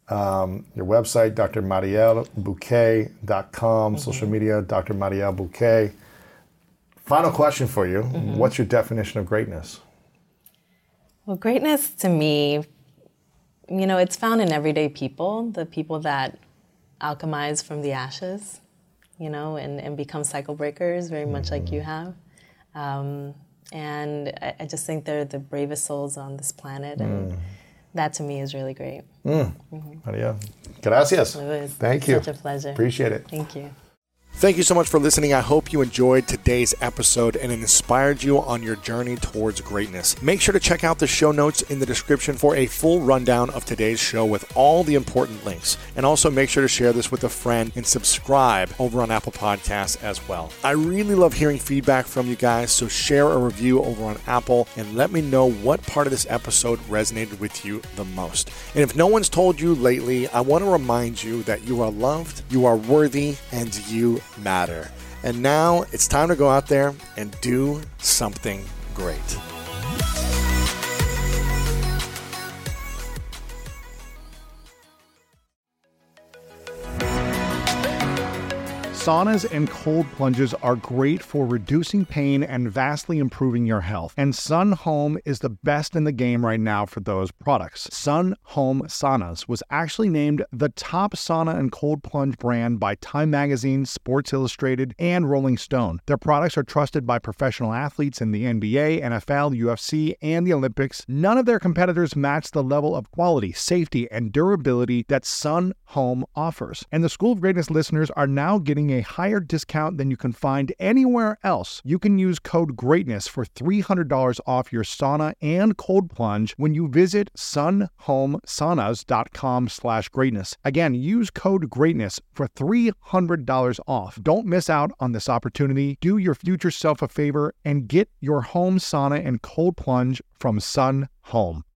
Um, your website, d r marielle bouquet dot com, mm-hmm. social media, Doctor Marielle Bouquet. Final question for you. Mm-hmm. What's your definition of greatness? Well, greatness to me, you know, it's found in everyday people, the people that alchemize from the ashes, you know, and, and become cycle breakers, very much mm-hmm. like you have. Um, and I, I just think they're the bravest souls on this planet. And mm. that to me is really great. Mm. Mm-hmm. Maria, gracias. It was Thank you. Such a pleasure. Appreciate it. Thank you. Thank you so much for listening. I hope you enjoyed today's episode and it inspired you on your journey towards greatness. Make sure to check out the show notes in the description for a full rundown of today's show with all the important links. And also make sure to share this with a friend and subscribe over on Apple Podcasts as well. I really love hearing feedback from you guys, so share a review over on Apple and let me know what part of this episode resonated with you the most. And if no one's told you lately, I want to remind you that you are loved, you are worthy, and you matter. And now it's time to go out there and do something great. Saunas and cold plunges are great for reducing pain and vastly improving your health. And Sun Home is the best in the game right now for those products. Sun Home Saunas was actually named the top sauna and cold plunge brand by Time Magazine, Sports Illustrated, and Rolling Stone. Their products are trusted by professional athletes in the N B A, N F L, U F C, and the Olympics. None of their competitors match the level of quality, safety, and durability that Sun Home offers. And the School of Greatness listeners are now getting a a higher discount than you can find anywhere else. You can use code GREATNESS for three hundred dollars off your sauna and cold plunge when you visit sunhomesaunas.com slash greatness. Again, use code GREATNESS for three hundred dollars off. Don't miss out on this opportunity. Do your future self a favor and get your home sauna and cold plunge from Sun Home.